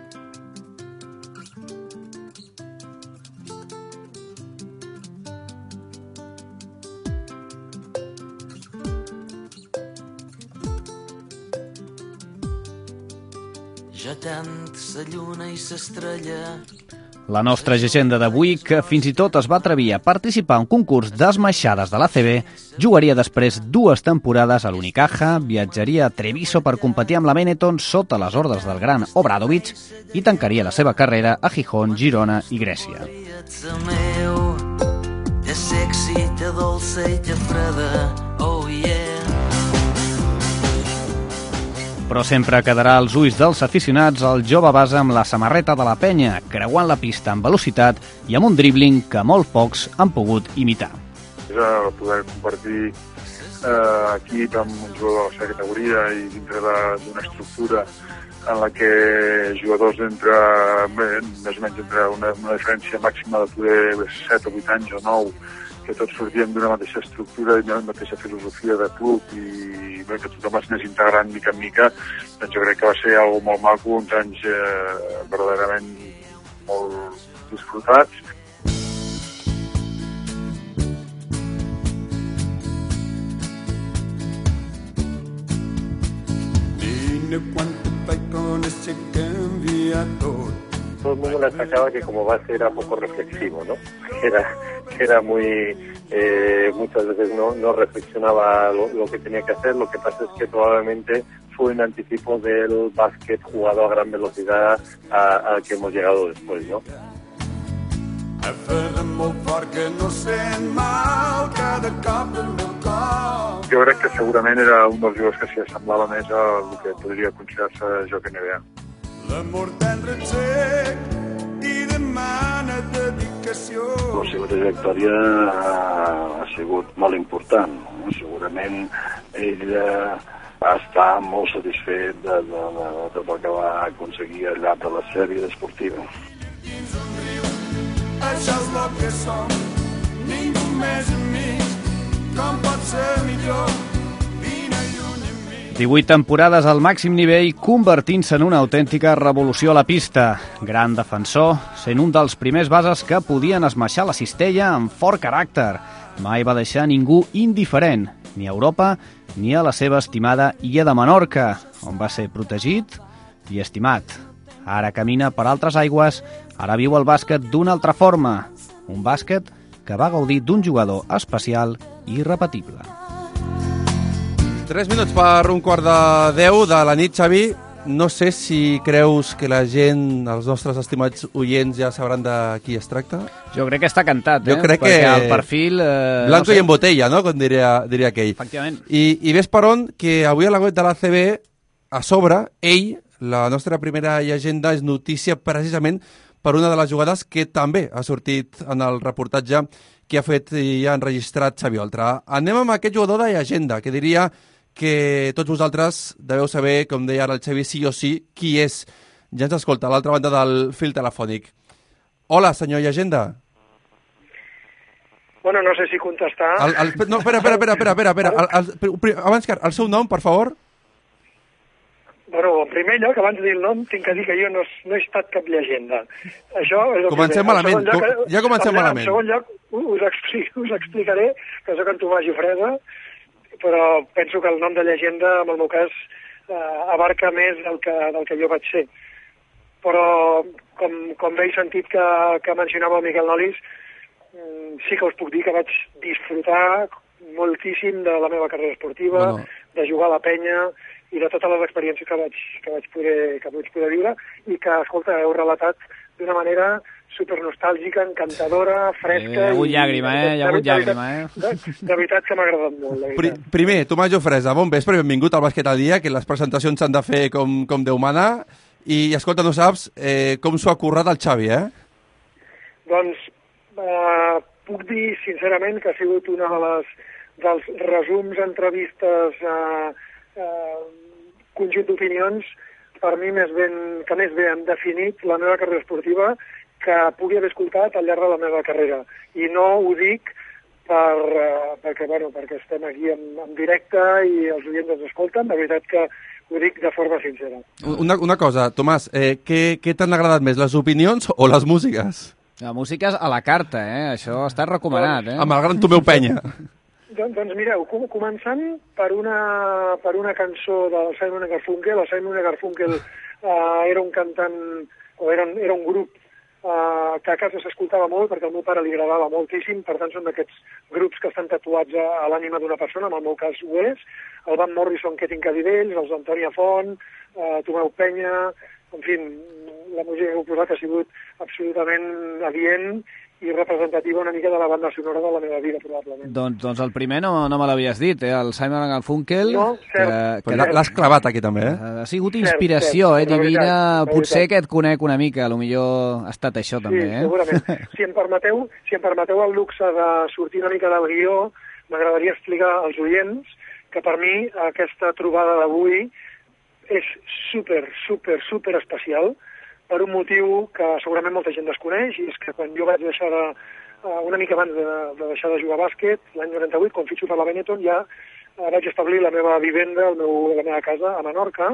Ja tant sa lluna i s'estrella. La nostra llegenda d'avui, que fins i tot es va atrevir a participar en un concurs d'esmaixades de l'ACB, jugaria després 2 temporades a l'Unicaja, viatjaria a Treviso per competir amb la Benetton sota les ordres del gran Obradovic i tancaria la seva carrera a Gijón, Girona i Grècia. Te sexy, te dolça i te freda, oh yeah. Però sempre quedarà als ulls dels aficionats el jove base amb la samarreta de la penya, creuant la pista amb velocitat i amb un dribbling que molt pocs han pogut imitar. Poder compartir equip amb un jugador de la seva categoria i dintre d'una estructura en la que jugadors d'entre més o menys entre una diferència màxima de poder 7 o 8 anys o 9, que tots sortíem d'una mateixa estructura i d'una mateixa filosofia de club i bé, que tothom es anés integrant mica en mica, doncs jo crec que va ser algo molt maco, uns anys verdaderament molt disfrutats. Dime cuánto hay con ese que envía todo. Todo el mundo le achacaba que como base era poco reflexivo, ¿no? Que era muy... muchas veces no reflexionaba lo que tenía que hacer. Lo que pasa es que probablemente fue un anticipo del básquet jugado a gran velocidad al que hemos llegado después, ¿no? Farem molt fort que no sent mal cada cop el meu cor. Jo crec que segurament era un dels jugadors que s'hi assemblava més al que podria considerar-se joc NBA. L'amor tan sec i demana dedicació. La seva trajectòria ha sigut molt important. No? Segurament ell va estar molt satisfet de tot el que va aconseguir al llarg de la sèrie esportiva. Això és el que som, ningú més amic, com pot ser millor, vine lluny amb mi. 18 temporades al màxim nivell, convertint-se en una autèntica revolució a la pista. Gran defensor, sent un dels primers bases que podien esmaixar la cistella amb fort caràcter. Mai va deixar ningú indiferent, ni a Europa ni a la seva estimada Illa de Menorca, on va ser protegit i estimat. Ara camina per altres aigües, ara viu el bàsquet d'una altra forma. Un bàsquet que va gaudir d'un jugador especial i irrepetible. 3 minuts per 9:15 de la nit, Xavi. No sé si creus que la gent, els nostres estimats oients, ja sabran de qui es tracta. Jo crec que està cantat, Jo crec perquè que el perfil... blanco i en botella, no? Com diria aquell. Efectivament. I ves per on que avui a la web de l'ACB, a sobre, ell, la nostra primera llegenda, és notícia precisament per una de les jugades que també ha sortit en el reportatge que ha fet i ha enregistrat Xavi Oltra. Anem amb aquest jugador de llegenda, que diria que tots vosaltres deveu saber, com deia ara el Xavi, sí o sí, qui és. Ja ens escolta a l'altra banda del fil telefònic. Hola, senyor llegenda. Bueno, no sé si contestar... No, espera. Abans que el seu nom, per favor. Bueno, en primer lloc, abans de dir el nom, tinc que dir que jo no he estat cap llegenda. Això és el Comencem primer. malament, ja comencem malament. En segon lloc, us explicaré que soc en Tomàs Jofresa, però penso que el nom de llegenda, en el meu cas, abarca més del que jo vaig ser. Però, com bé he sentit que mencionava el Miquel Nolis, sí que us puc dir que vaig disfrutar moltíssim de la meva carrera esportiva, de jugar a la penya i de totes les experiències que vaig poder viure i que, escolta, heu relatat d'una manera supernostàlgica, encantadora, fresca... Hi ha hagut llàgrima, hi ha hagut llàgrima, De veritat que m'ha agradat molt. Primer, Tomàs Jofresa, bon vespre, benvingut al Bàsquet al Dia, que les presentacions s'han de fer com Déu mana. I, escolta, no saps com s'ho ha currat el Xavi, eh? Doncs puc dir, sincerament, que ha sigut una dels resums, entrevistes, conjunt d'opinions, per mi que més bé han definit la meva carrera esportiva que pugui haver escoltat al llarg de la meva carrera. I no ho dic perquè estem aquí en directe i els oients ens escolten, de veritat que ho dic de forma sincera. Una cosa, Tomàs, què t'han agradat més, les opinions o les músiques? La música és a la carta, això està recomanat. Amb el gran Tomeu Penya. Doncs mireu, començant per una cançó del Simon & Garfunkel. El Simon & Garfunkel era un cantant, o era un grup que a casa s'escoltava molt perquè al meu pare li agradava moltíssim, per tant són d'aquests grups que estan tatuats a l'ànima d'una persona, en el meu cas ho és. El Van Morrison, que tinc a dir d'ells, els Antònia Font, Tomeu Penya, en fi, la música que heu posat ha sigut absolutament adient i representativa una mica de la banda sonora de la meva vida, probablement. Doncs el primer no me l'havies dit, el Simon & Garfunkel. No, cert. L'has clavat aquí també, Ha sigut inspiració, divina. Potser que et conec una mica, potser ha estat això també, Sí, segurament. Si em permeteu el luxe de sortir una mica del guió, m'agradaria explicar als oients que per mi aquesta trobada d'avui és super especial, per un motiu que segurament molta gent desconeix, i és que quan jo vaig deixar una mica abans de deixar de jugar a bàsquet, l'any 98, quan fitxo per la Benetton, ja vaig establir la meva vivenda, la meva casa a Menorca,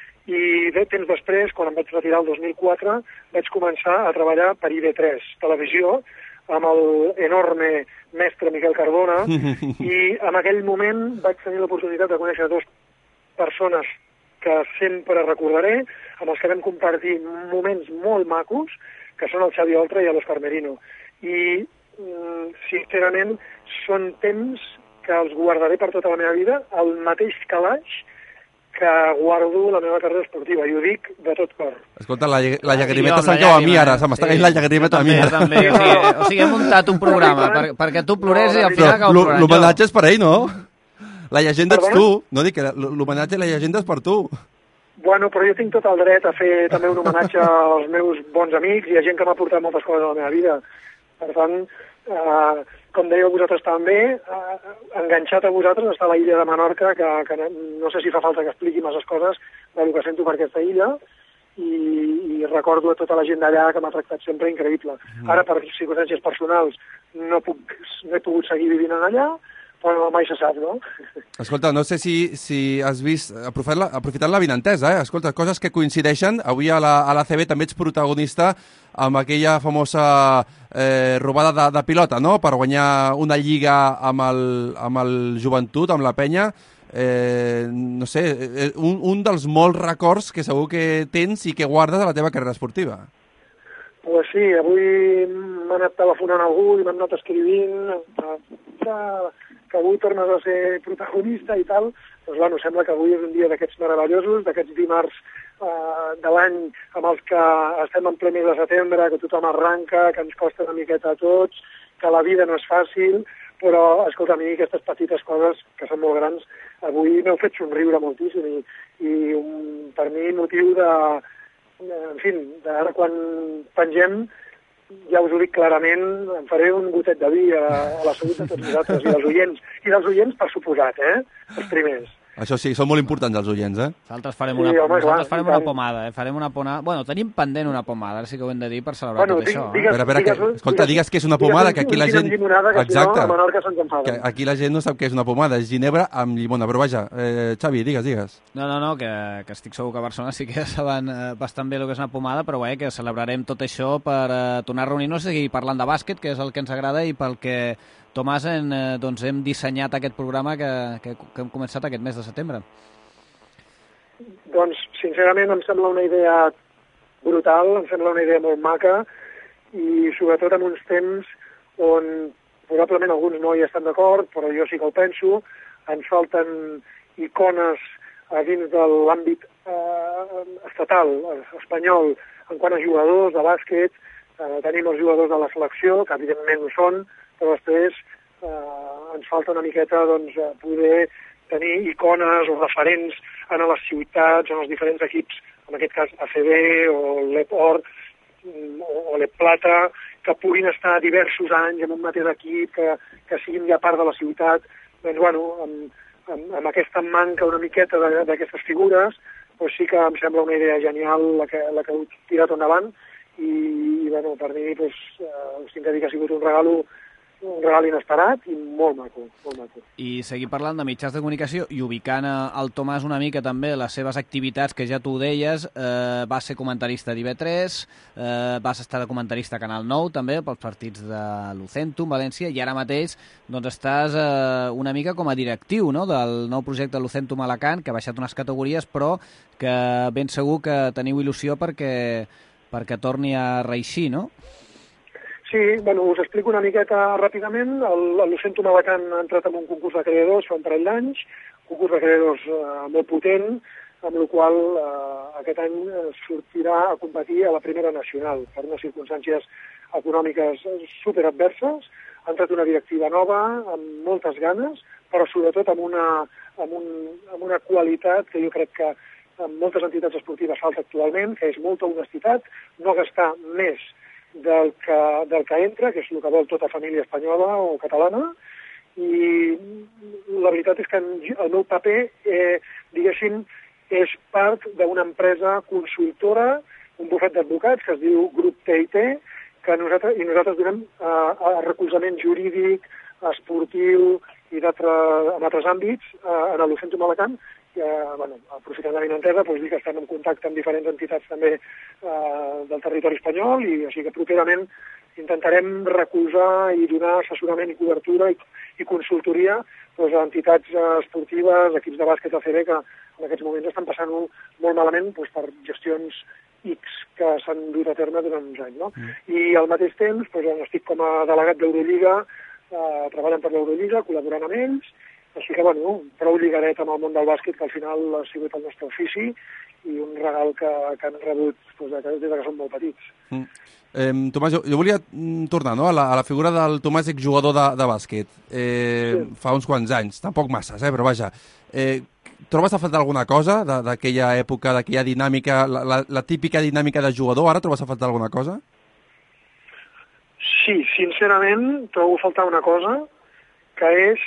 i temps després, quan em vaig retirar el 2004, vaig començar a treballar per IB3 Televisió, amb l'enorme mestre Miquel Cardona, i en aquell moment vaig tenir l'oportunitat de conèixer dues persones que sempre recordaré, amb els que vam compartir moments molt macos, que són el Xavi Oltra i l'Òscar Merino. I, sincerament, són temps que els guardaré per tota la meva vida, al mateix calaix que guardo la meva carrera esportiva, i ho dic de tot cor. Escolta, la llagrimeta se'm cau a mi ara, se m'està caient la llagrimeta a mi ara. O sigui, he muntat un programa perquè tu plores i al final acabo plorant jo. L'homenatge és per ell, no? la llegenda ets Perdona? tu. No dic que l'homenatge i la llegenda és per tu. Bueno, però jo tinc tot el dret a fer també un homenatge als meus bons amics i a gent que m'ha portat moltes coses a la meva vida. Per tant, com dèieu vosaltres també, enganxat a vosaltres està la illa de Menorca, que no sé si fa falta que expliqui masses coses del que sento per aquesta illa, i recordo a tota la gent d'allà que m'ha tractat sempre increïble. Ara, per circumstàncies personals, no he pogut seguir vivint allà, però mai se sap, no? Escolta, no sé si has vist, aprofitant l'avinentesa, escolta, coses que coincideixen. Avui a la CB també ets protagonista amb aquella famosa robada de pilota, no?, per guanyar una lliga amb el Joventut, amb la Penya. No sé, un dels molts records que segur que tens i que guardes de la teva carrera esportiva. Pues sí, avui m'ha anat telefonant algú i m'han anat escrivint que avui tornes a ser protagonista i tal. Doncs bueno, sembla que avui és un dia d'aquests meravellosos, d'aquests dimarts de l'any amb els que estem en ple mes de setembre, que tothom arranca, que ens costa una miqueta a tots, que la vida no és fàcil, però, escolta, a mi aquestes petites coses, que són molt grans, avui m'heu fet somriure moltíssim i per mi motiu de... En fi, ara quan pengem, ja us ho dic clarament, em faré un gotet de vi a la salut de tots vosaltres i dels oients. I dels oients, per suposat, els primers. Això sí, són molt importants els oients, Nosaltres farem una pomada, farem una pomada... Bueno, tenim pendent una pomada, ara sí que ho hem de dir per celebrar tot això. Escolta, digues que és una pomada, que aquí la gent... Exacte. A Menorca se'ns enfaden. Aquí la gent no sap què és una pomada, és ginebra amb llimona, però vaja, Xavi, digues. No, que estic segur que a Barcelona sí que saben bastant bé el que és una pomada, però bé, que celebrarem tot això per tornar a reunir-nos i parlant de bàsquet, que és el que ens agrada i pel que... Tomàs, doncs hem dissenyat aquest programa que hem començat aquest mes de setembre. Doncs, sincerament, em sembla una idea brutal, em sembla una idea molt maca i sobretot en uns temps on probablement alguns no hi estan d'acord, però jo sí que ho penso, ens falten icones a dins de l'àmbit estatal, espanyol, en quant a jugadors de bàsquet. Tenim els jugadors de la selecció, que evidentment ho són, però després ens falta una miqueta poder tenir icones o referents en les ciutats, en els diferents equips, en aquest cas ACB o l'Eport o l'Eplata, que puguin estar diversos anys en un mateix equip, que siguin ja part de la ciutat. Doncs, bueno, amb aquesta manca una miqueta d'aquestes figures, doncs sí que em sembla una idea genial la que heu tirat endavant i bueno, per mi us tinc que dir que ha sigut un regal inesperat i molt maco, molt maco. I seguir parlant de mitjans de comunicació i ubicant el Tomàs una mica també les seves activitats, que ja tu ho deies, vas ser comentarista d'IV3, vas estar de comentarista a Canal 9 també pels partits de Lucentum, València, i ara mateix doncs estàs una mica com a directiu, no?, del nou projecte Lucentum Alacant, que ha baixat unes categories, però que ben segur que teniu il·lusió perquè torni a reeixir, no? Sí, bueno, us explico una miqueta ràpidament. El Lucentum Alacant ha entrat en un concurs de creadors fa un parell d'anys, un concurs de creadors molt potent, amb el qual aquest any sortirà a competir a la Primera Nacional per unes circumstàncies econòmiques superadverses. Ha entrat una directiva nova, amb moltes ganes, però sobretot amb una qualitat que jo crec que en moltes entitats esportives falta actualment, que és molta honestitat, no gastar més del que entra, que és el que vol tota família espanyola o catalana, i la veritat és que el meu paper, diguéssim, és part d'una empresa consultora, un bufet d'advocats que es diu Grup TIT, que nosaltres donem recolzament jurídic, esportiu i en altres àmbits en el Lucentum Alacant. Bueno, aprofitant la vinentesa, doncs dir que estem en contacte amb diferents entitats també del territori espanyol i així que properament intentarem recolzar i donar assessorament i cobertura i consultoria a entitats esportives, equips de bàsquet ACB que en aquests moments estan passant-ho molt malament per gestions X que s'han dut a terme durant uns anys. No? I al mateix temps estic com a delegat d'Eurolliga, treballant per l'Eurolliga, col·laborant amb ells. Així que, bueno, prou lligaret amb el món del bàsquet, que al final ha sigut el nostre ofici, i un regal que han rebut des que són molt petits. Tomàs, jo volia tornar a la figura del Tomàs, exjugador de bàsquet. Fa uns quants anys, tampoc masses, però vaja. Trobes a faltar alguna cosa d'aquella època, d'aquella dinàmica, la típica dinàmica de jugador? Ara trobes a faltar alguna cosa? Sí, sincerament, trobo a faltar una cosa, que és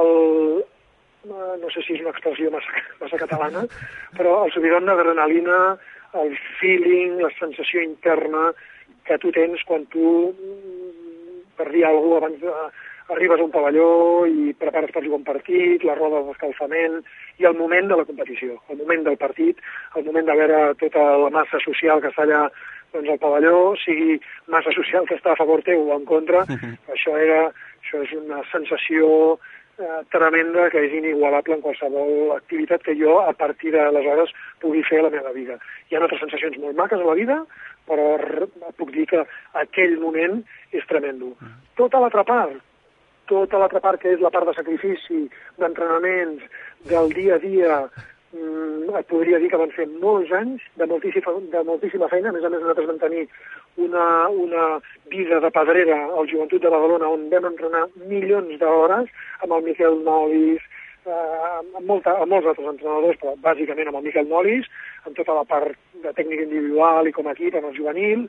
no sé si és una expressió massa catalana, però el subidon d'adrenalina, el feeling, la sensació interna que tu tens quan tu, per dir alguna cosa, abans arribes a un pavelló i prepares per jugar un partit, la roda d'escalfament i el moment de la competició, el moment del partit, el moment de veure tota la massa social que està allà doncs, al pavelló, sigui massa social que està a favor teu o en contra, això és una sensació tremenda que és inigualable en qualsevol activitat que jo a partir d'aleshores pugui fer a la meva vida. Hi ha altres sensacions molt maques a la vida, però puc dir que aquell moment és tremendo. Tota l'altra part que és la part de sacrifici, d'entrenaments, del dia a dia, et podria dir que van ser molts anys de moltíssima feina. A més, nosaltres vam tenir una vida de pedrera al Joventut de Badalona on vam entrenar milions d'hores amb el Miquel Nolis, amb molts altres entrenadors, però bàsicament amb el Miquel Nolis, amb tota la part de tècnica individual i com a equip en el juvenil,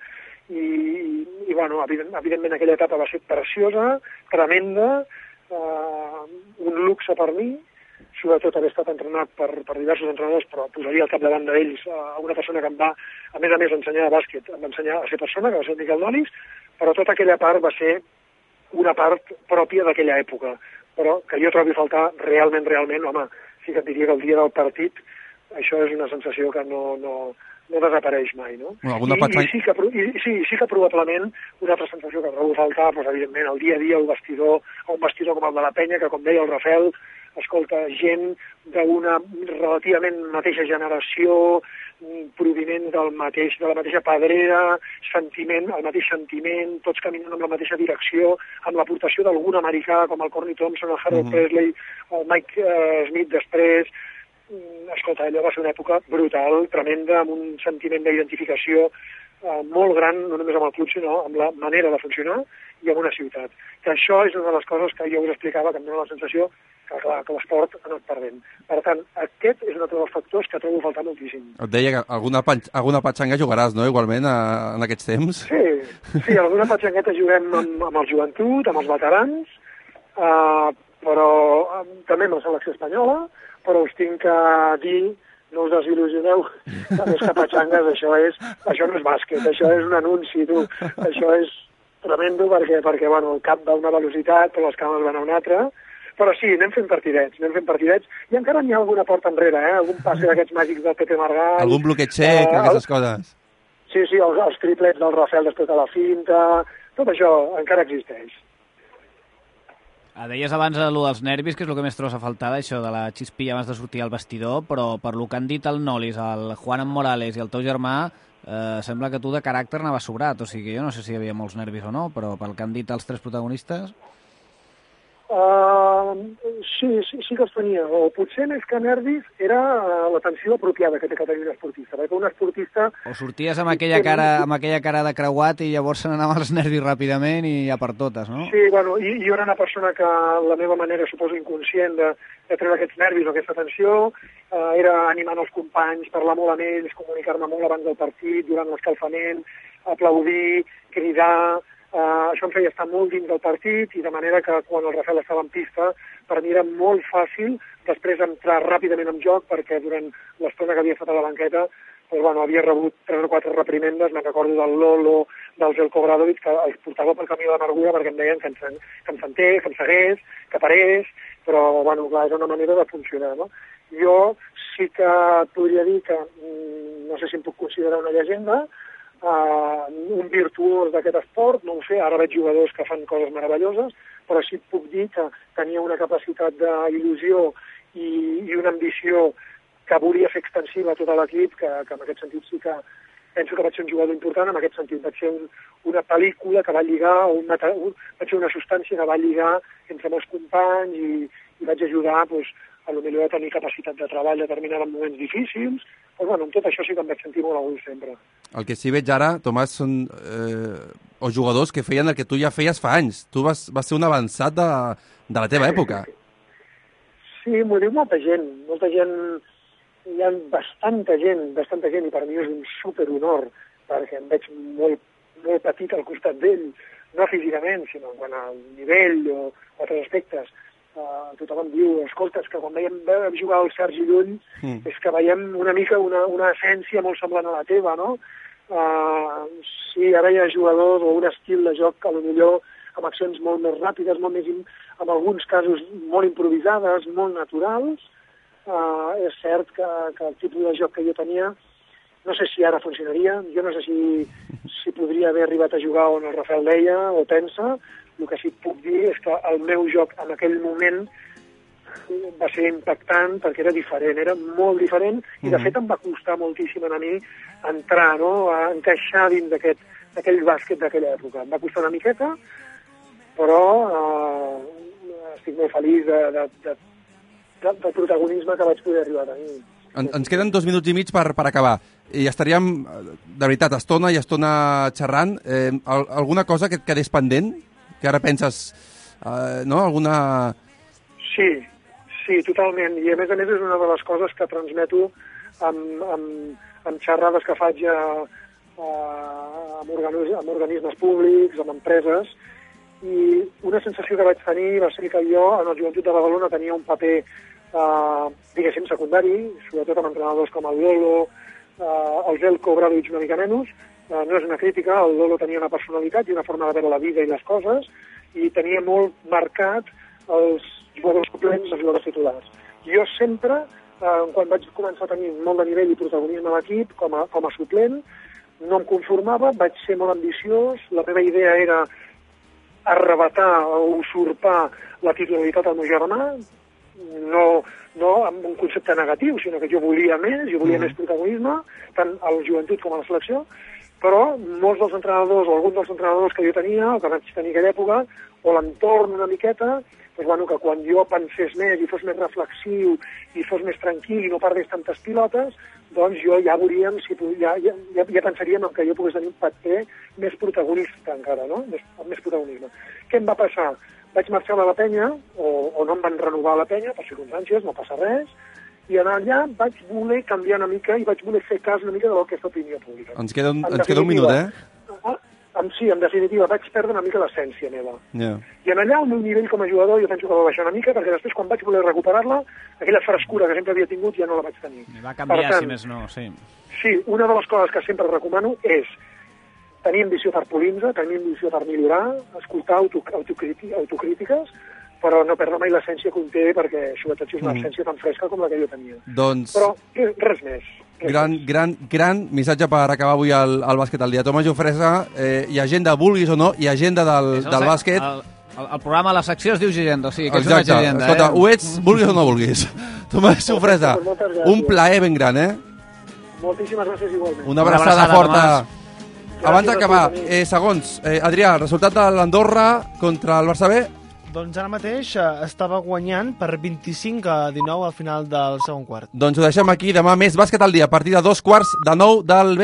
i bueno, evidentment aquella etapa va ser preciosa, tremenda, un luxe per mi, sobretot haver estat entrenat per diversos entrenadors, però posaria al capdavant d'ells una persona que em va, a més, ensenyar bàsquet, em va ensenyar a ser persona, que va ser el Miquel Nolis, però tota aquella part va ser una part pròpia d'aquella època, però que jo trobo a faltar realment, home, sí que et diria que el dia del partit això és una sensació que no desapareix mai, no? I sí que probablement una altra sensació que trobo a faltar, doncs, evidentment, el dia a dia, un vestidor com el de la Penya, que com deia el Rafael, escolta, gent d'una relativament mateixa generació, provinent de la mateixa pedrera, el mateix sentiment, tots caminant en la mateixa direcció, amb l'aportació d'algun americà com el Corny Thompson, el Harold Presley, el Mike Smith després. Escolta, allò va ser una època brutal, tremenda, amb un sentiment d'identificació molt gran, no només amb el club, sinó amb la manera de funcionar i amb una ciutat. Que això és una de les coses que jo us explicava, que em dóna la sensació que l'esport ha anat perdent. Per tant, aquest és un altre dels factors que trobo a faltar moltíssim. Et deia que alguna patxanga jugaràs, no?, igualment, en aquests temps? Sí, alguna patxangueta juguem amb el joventut, amb els veterans, però també amb la selecció espanyola, però us tinc que dir, no us desil·lusioneu, més que patxangues, això no és bàsquet, això és un anunci, tu. Això és tremendo perquè bueno, el cap va a una velocitat, però les cames van a una altra. Però sí, anem fent partidets, i encara n'hi ha alguna porta enrere, algun passe d'aquests màgics del Pepe Margall. Algun bloqueig xec, aquestes coses. Sí, els triplets del Rafael després de la finta, tot això encara existeix. Deies abans allò dels nervis, que és el que més trobes a faltar, això de la xispilla abans de sortir al vestidor, però per lo que han dit el Nolis, el Juan Morales i el teu germà, sembla que tu de caràcter n'ava sobrat, o sigui, jo no sé si hi havia molts nervis o no, però pel que han dit els tres protagonistes... Sí que els tenia, o potser més que nervis era la tensió apropiada que té que tenir un esportista, perquè un esportista... O sorties amb aquella cara de creuat i llavors se n'anaven els nervis ràpidament i ja per totes, no? Sí, bueno, i jo era una persona que la meva manera, suposo, inconscient de treure aquests nervis o aquesta tensió, era animant els companys, parlar molt amb ells, comunicar-me molt abans del partit, durant l'escalfament, aplaudir, cridar... Això em feia estar molt dins del partit i de manera que quan el Rafael estava en pista per mi era molt fàcil després entrar ràpidament en joc perquè durant l'estona que havia estat a la banqueta doncs, bueno, havia rebut 3 o 4 reprimendes, me'n recordo del Lolo, del Zelko Obradovic, que els portava pel camí de l'amargura perquè em deien que em sentés, que em segués, que parés, però bueno, clar, és una manera de funcionar, no? Jo sí que podria dir que, no sé si em puc considerar una llegenda, un virtuós d'aquest esport, no ho sé, ara veig jugadors que fan coses meravelloses, però sí puc dir que tenia una capacitat d'il·lusió i una ambició que volia fer extensiva a tot l'equip, que en aquest sentit sí que penso que vaig ser un jugador important, en aquest sentit vaig ser una pel·lícula que va lligar, vaig ser una substància que va lligar entre meus companys i vaig ajudar doncs, potser de tenir capacitat de treball determinada en moments difícils, però bueno, amb tot això sí que em vaig sentir molt a gust sempre. El que sí veig ara, Tomàs, són o jugadors que feien el que tu ja feies fa anys. Tu vas ser un avançat de la teva època. Sí, m'ho diu molta gent, hi ha bastanta gent, i per mi és un superhonor, perquè em veig molt, molt petit al costat d'ell, no físicament, sinó en quant al nivell o altres aspectes. Tothom em diu, escolta, és que quan veiem jugar el Sergi Llull, és que veiem una mica una essència molt semblant a la teva, no? Sí, ara hi ha jugadors o un estil de joc que potser amb accions molt més ràpides, molt més, en alguns casos molt improvisades, molt naturals. És cert que el tipus de joc que jo tenia, no sé si ara funcionaria, jo no sé si podria haver arribat a jugar on el Rafael deia o pensa. El que sí que puc dir és que el meu joc en aquell moment va ser impactant perquè era diferent, era molt diferent, i de fet em va costar moltíssim a mi entrar, no?, a encaixar dins d'aquell bàsquet d'aquella època. Em va costar una miqueta, però estic molt feliç del protagonisme que vaig poder arribar a tenir. Ens queden 2 minuts i mig per acabar. I estaríem, de veritat, estona i estona xerrant. Alguna cosa que et quedés pendent? Que ara penses, no? Alguna... Sí, totalment. I a més és una de les coses que transmeto amb xerrades que faig amb organismes públics, amb empreses, i una sensació que vaig tenir va ser que jo, en el Joventut de Badalona, tenia un paper, diguéssim, secundari, sobretot amb entrenadors com el Lolo, el Zelko Obradovic una mica menys. No és una crítica, el Lolo tenia una personalitat i una forma de veure la vida i les coses, i tenia molt marcat els jugadors suplents i els jugadors titulars. Jo sempre, quan vaig començar a tenir molt de nivell i protagonisme a l'equip, com a suplent, no em conformava, vaig ser molt ambiciós, la meva idea era arrebatar o usurpar la titularitat al meu germà, no amb un concepte negatiu, sinó que jo volia més protagonisme, tant al joventut com a la selecció, però molts dels entrenadors, o alguns dels entrenadors que jo tenia, o que vaig tenir aquella època, o l'entorn una miqueta, doncs, que quan jo pensés més i fos més reflexiu i fos més tranquil i no perdés tantes pilotes, doncs jo ja veuríem, ja pensaríem que jo pogués tenir un paper més protagonista encara, no? Més protagonisme. Què em va passar? Vaig marxar a la penya, o no em van renovar a la penya, per circumstàncies, no passa res, i allà vaig voler canviar una mica i vaig voler fer cas una mica de aquesta opinió pública. Ens queda un minut, eh? Sí, en definitiva, vaig perdre una mica l'essència meva. Yeah. I allà el meu nivell com a jugador jo penso que va baixar una mica, perquè després quan vaig voler recuperar-la, aquella frescura que sempre havia tingut ja no la vaig tenir. Va canviar, si més no, sí. Sí, una de les coses que sempre recomano és tenir ambició per polir-nos, tenir ambició per millorar, escoltar autocrítiques, però no perdre mai l'essència que conté, perquè sobretot si és una essència tan fresca com la que jo tenia. Doncs... Però res més. Gran missatge per acabar avui el bàsquet al dia. Tomàs Jofresa, hi ha agenda, vulguis o no, hi ha agenda del bàsquet. El programa, la secció es diu Gigenda, o sigui que exacte. És una agenda. Escolta, ho ets, vulguis o no vulguis. Tomàs Jofresa, un plaer ben gran, eh? Moltíssimes gràcies igualment. Una abraçada forta. Abans d'acabar, segons, Adrià, el resultat de l'Andorra contra el Barça B? Doncs ara mateix estava guanyant per 25-19 al final del segon quart. Doncs ho deixem aquí. Demà més bàsquet al dia, a partir de 2:15 del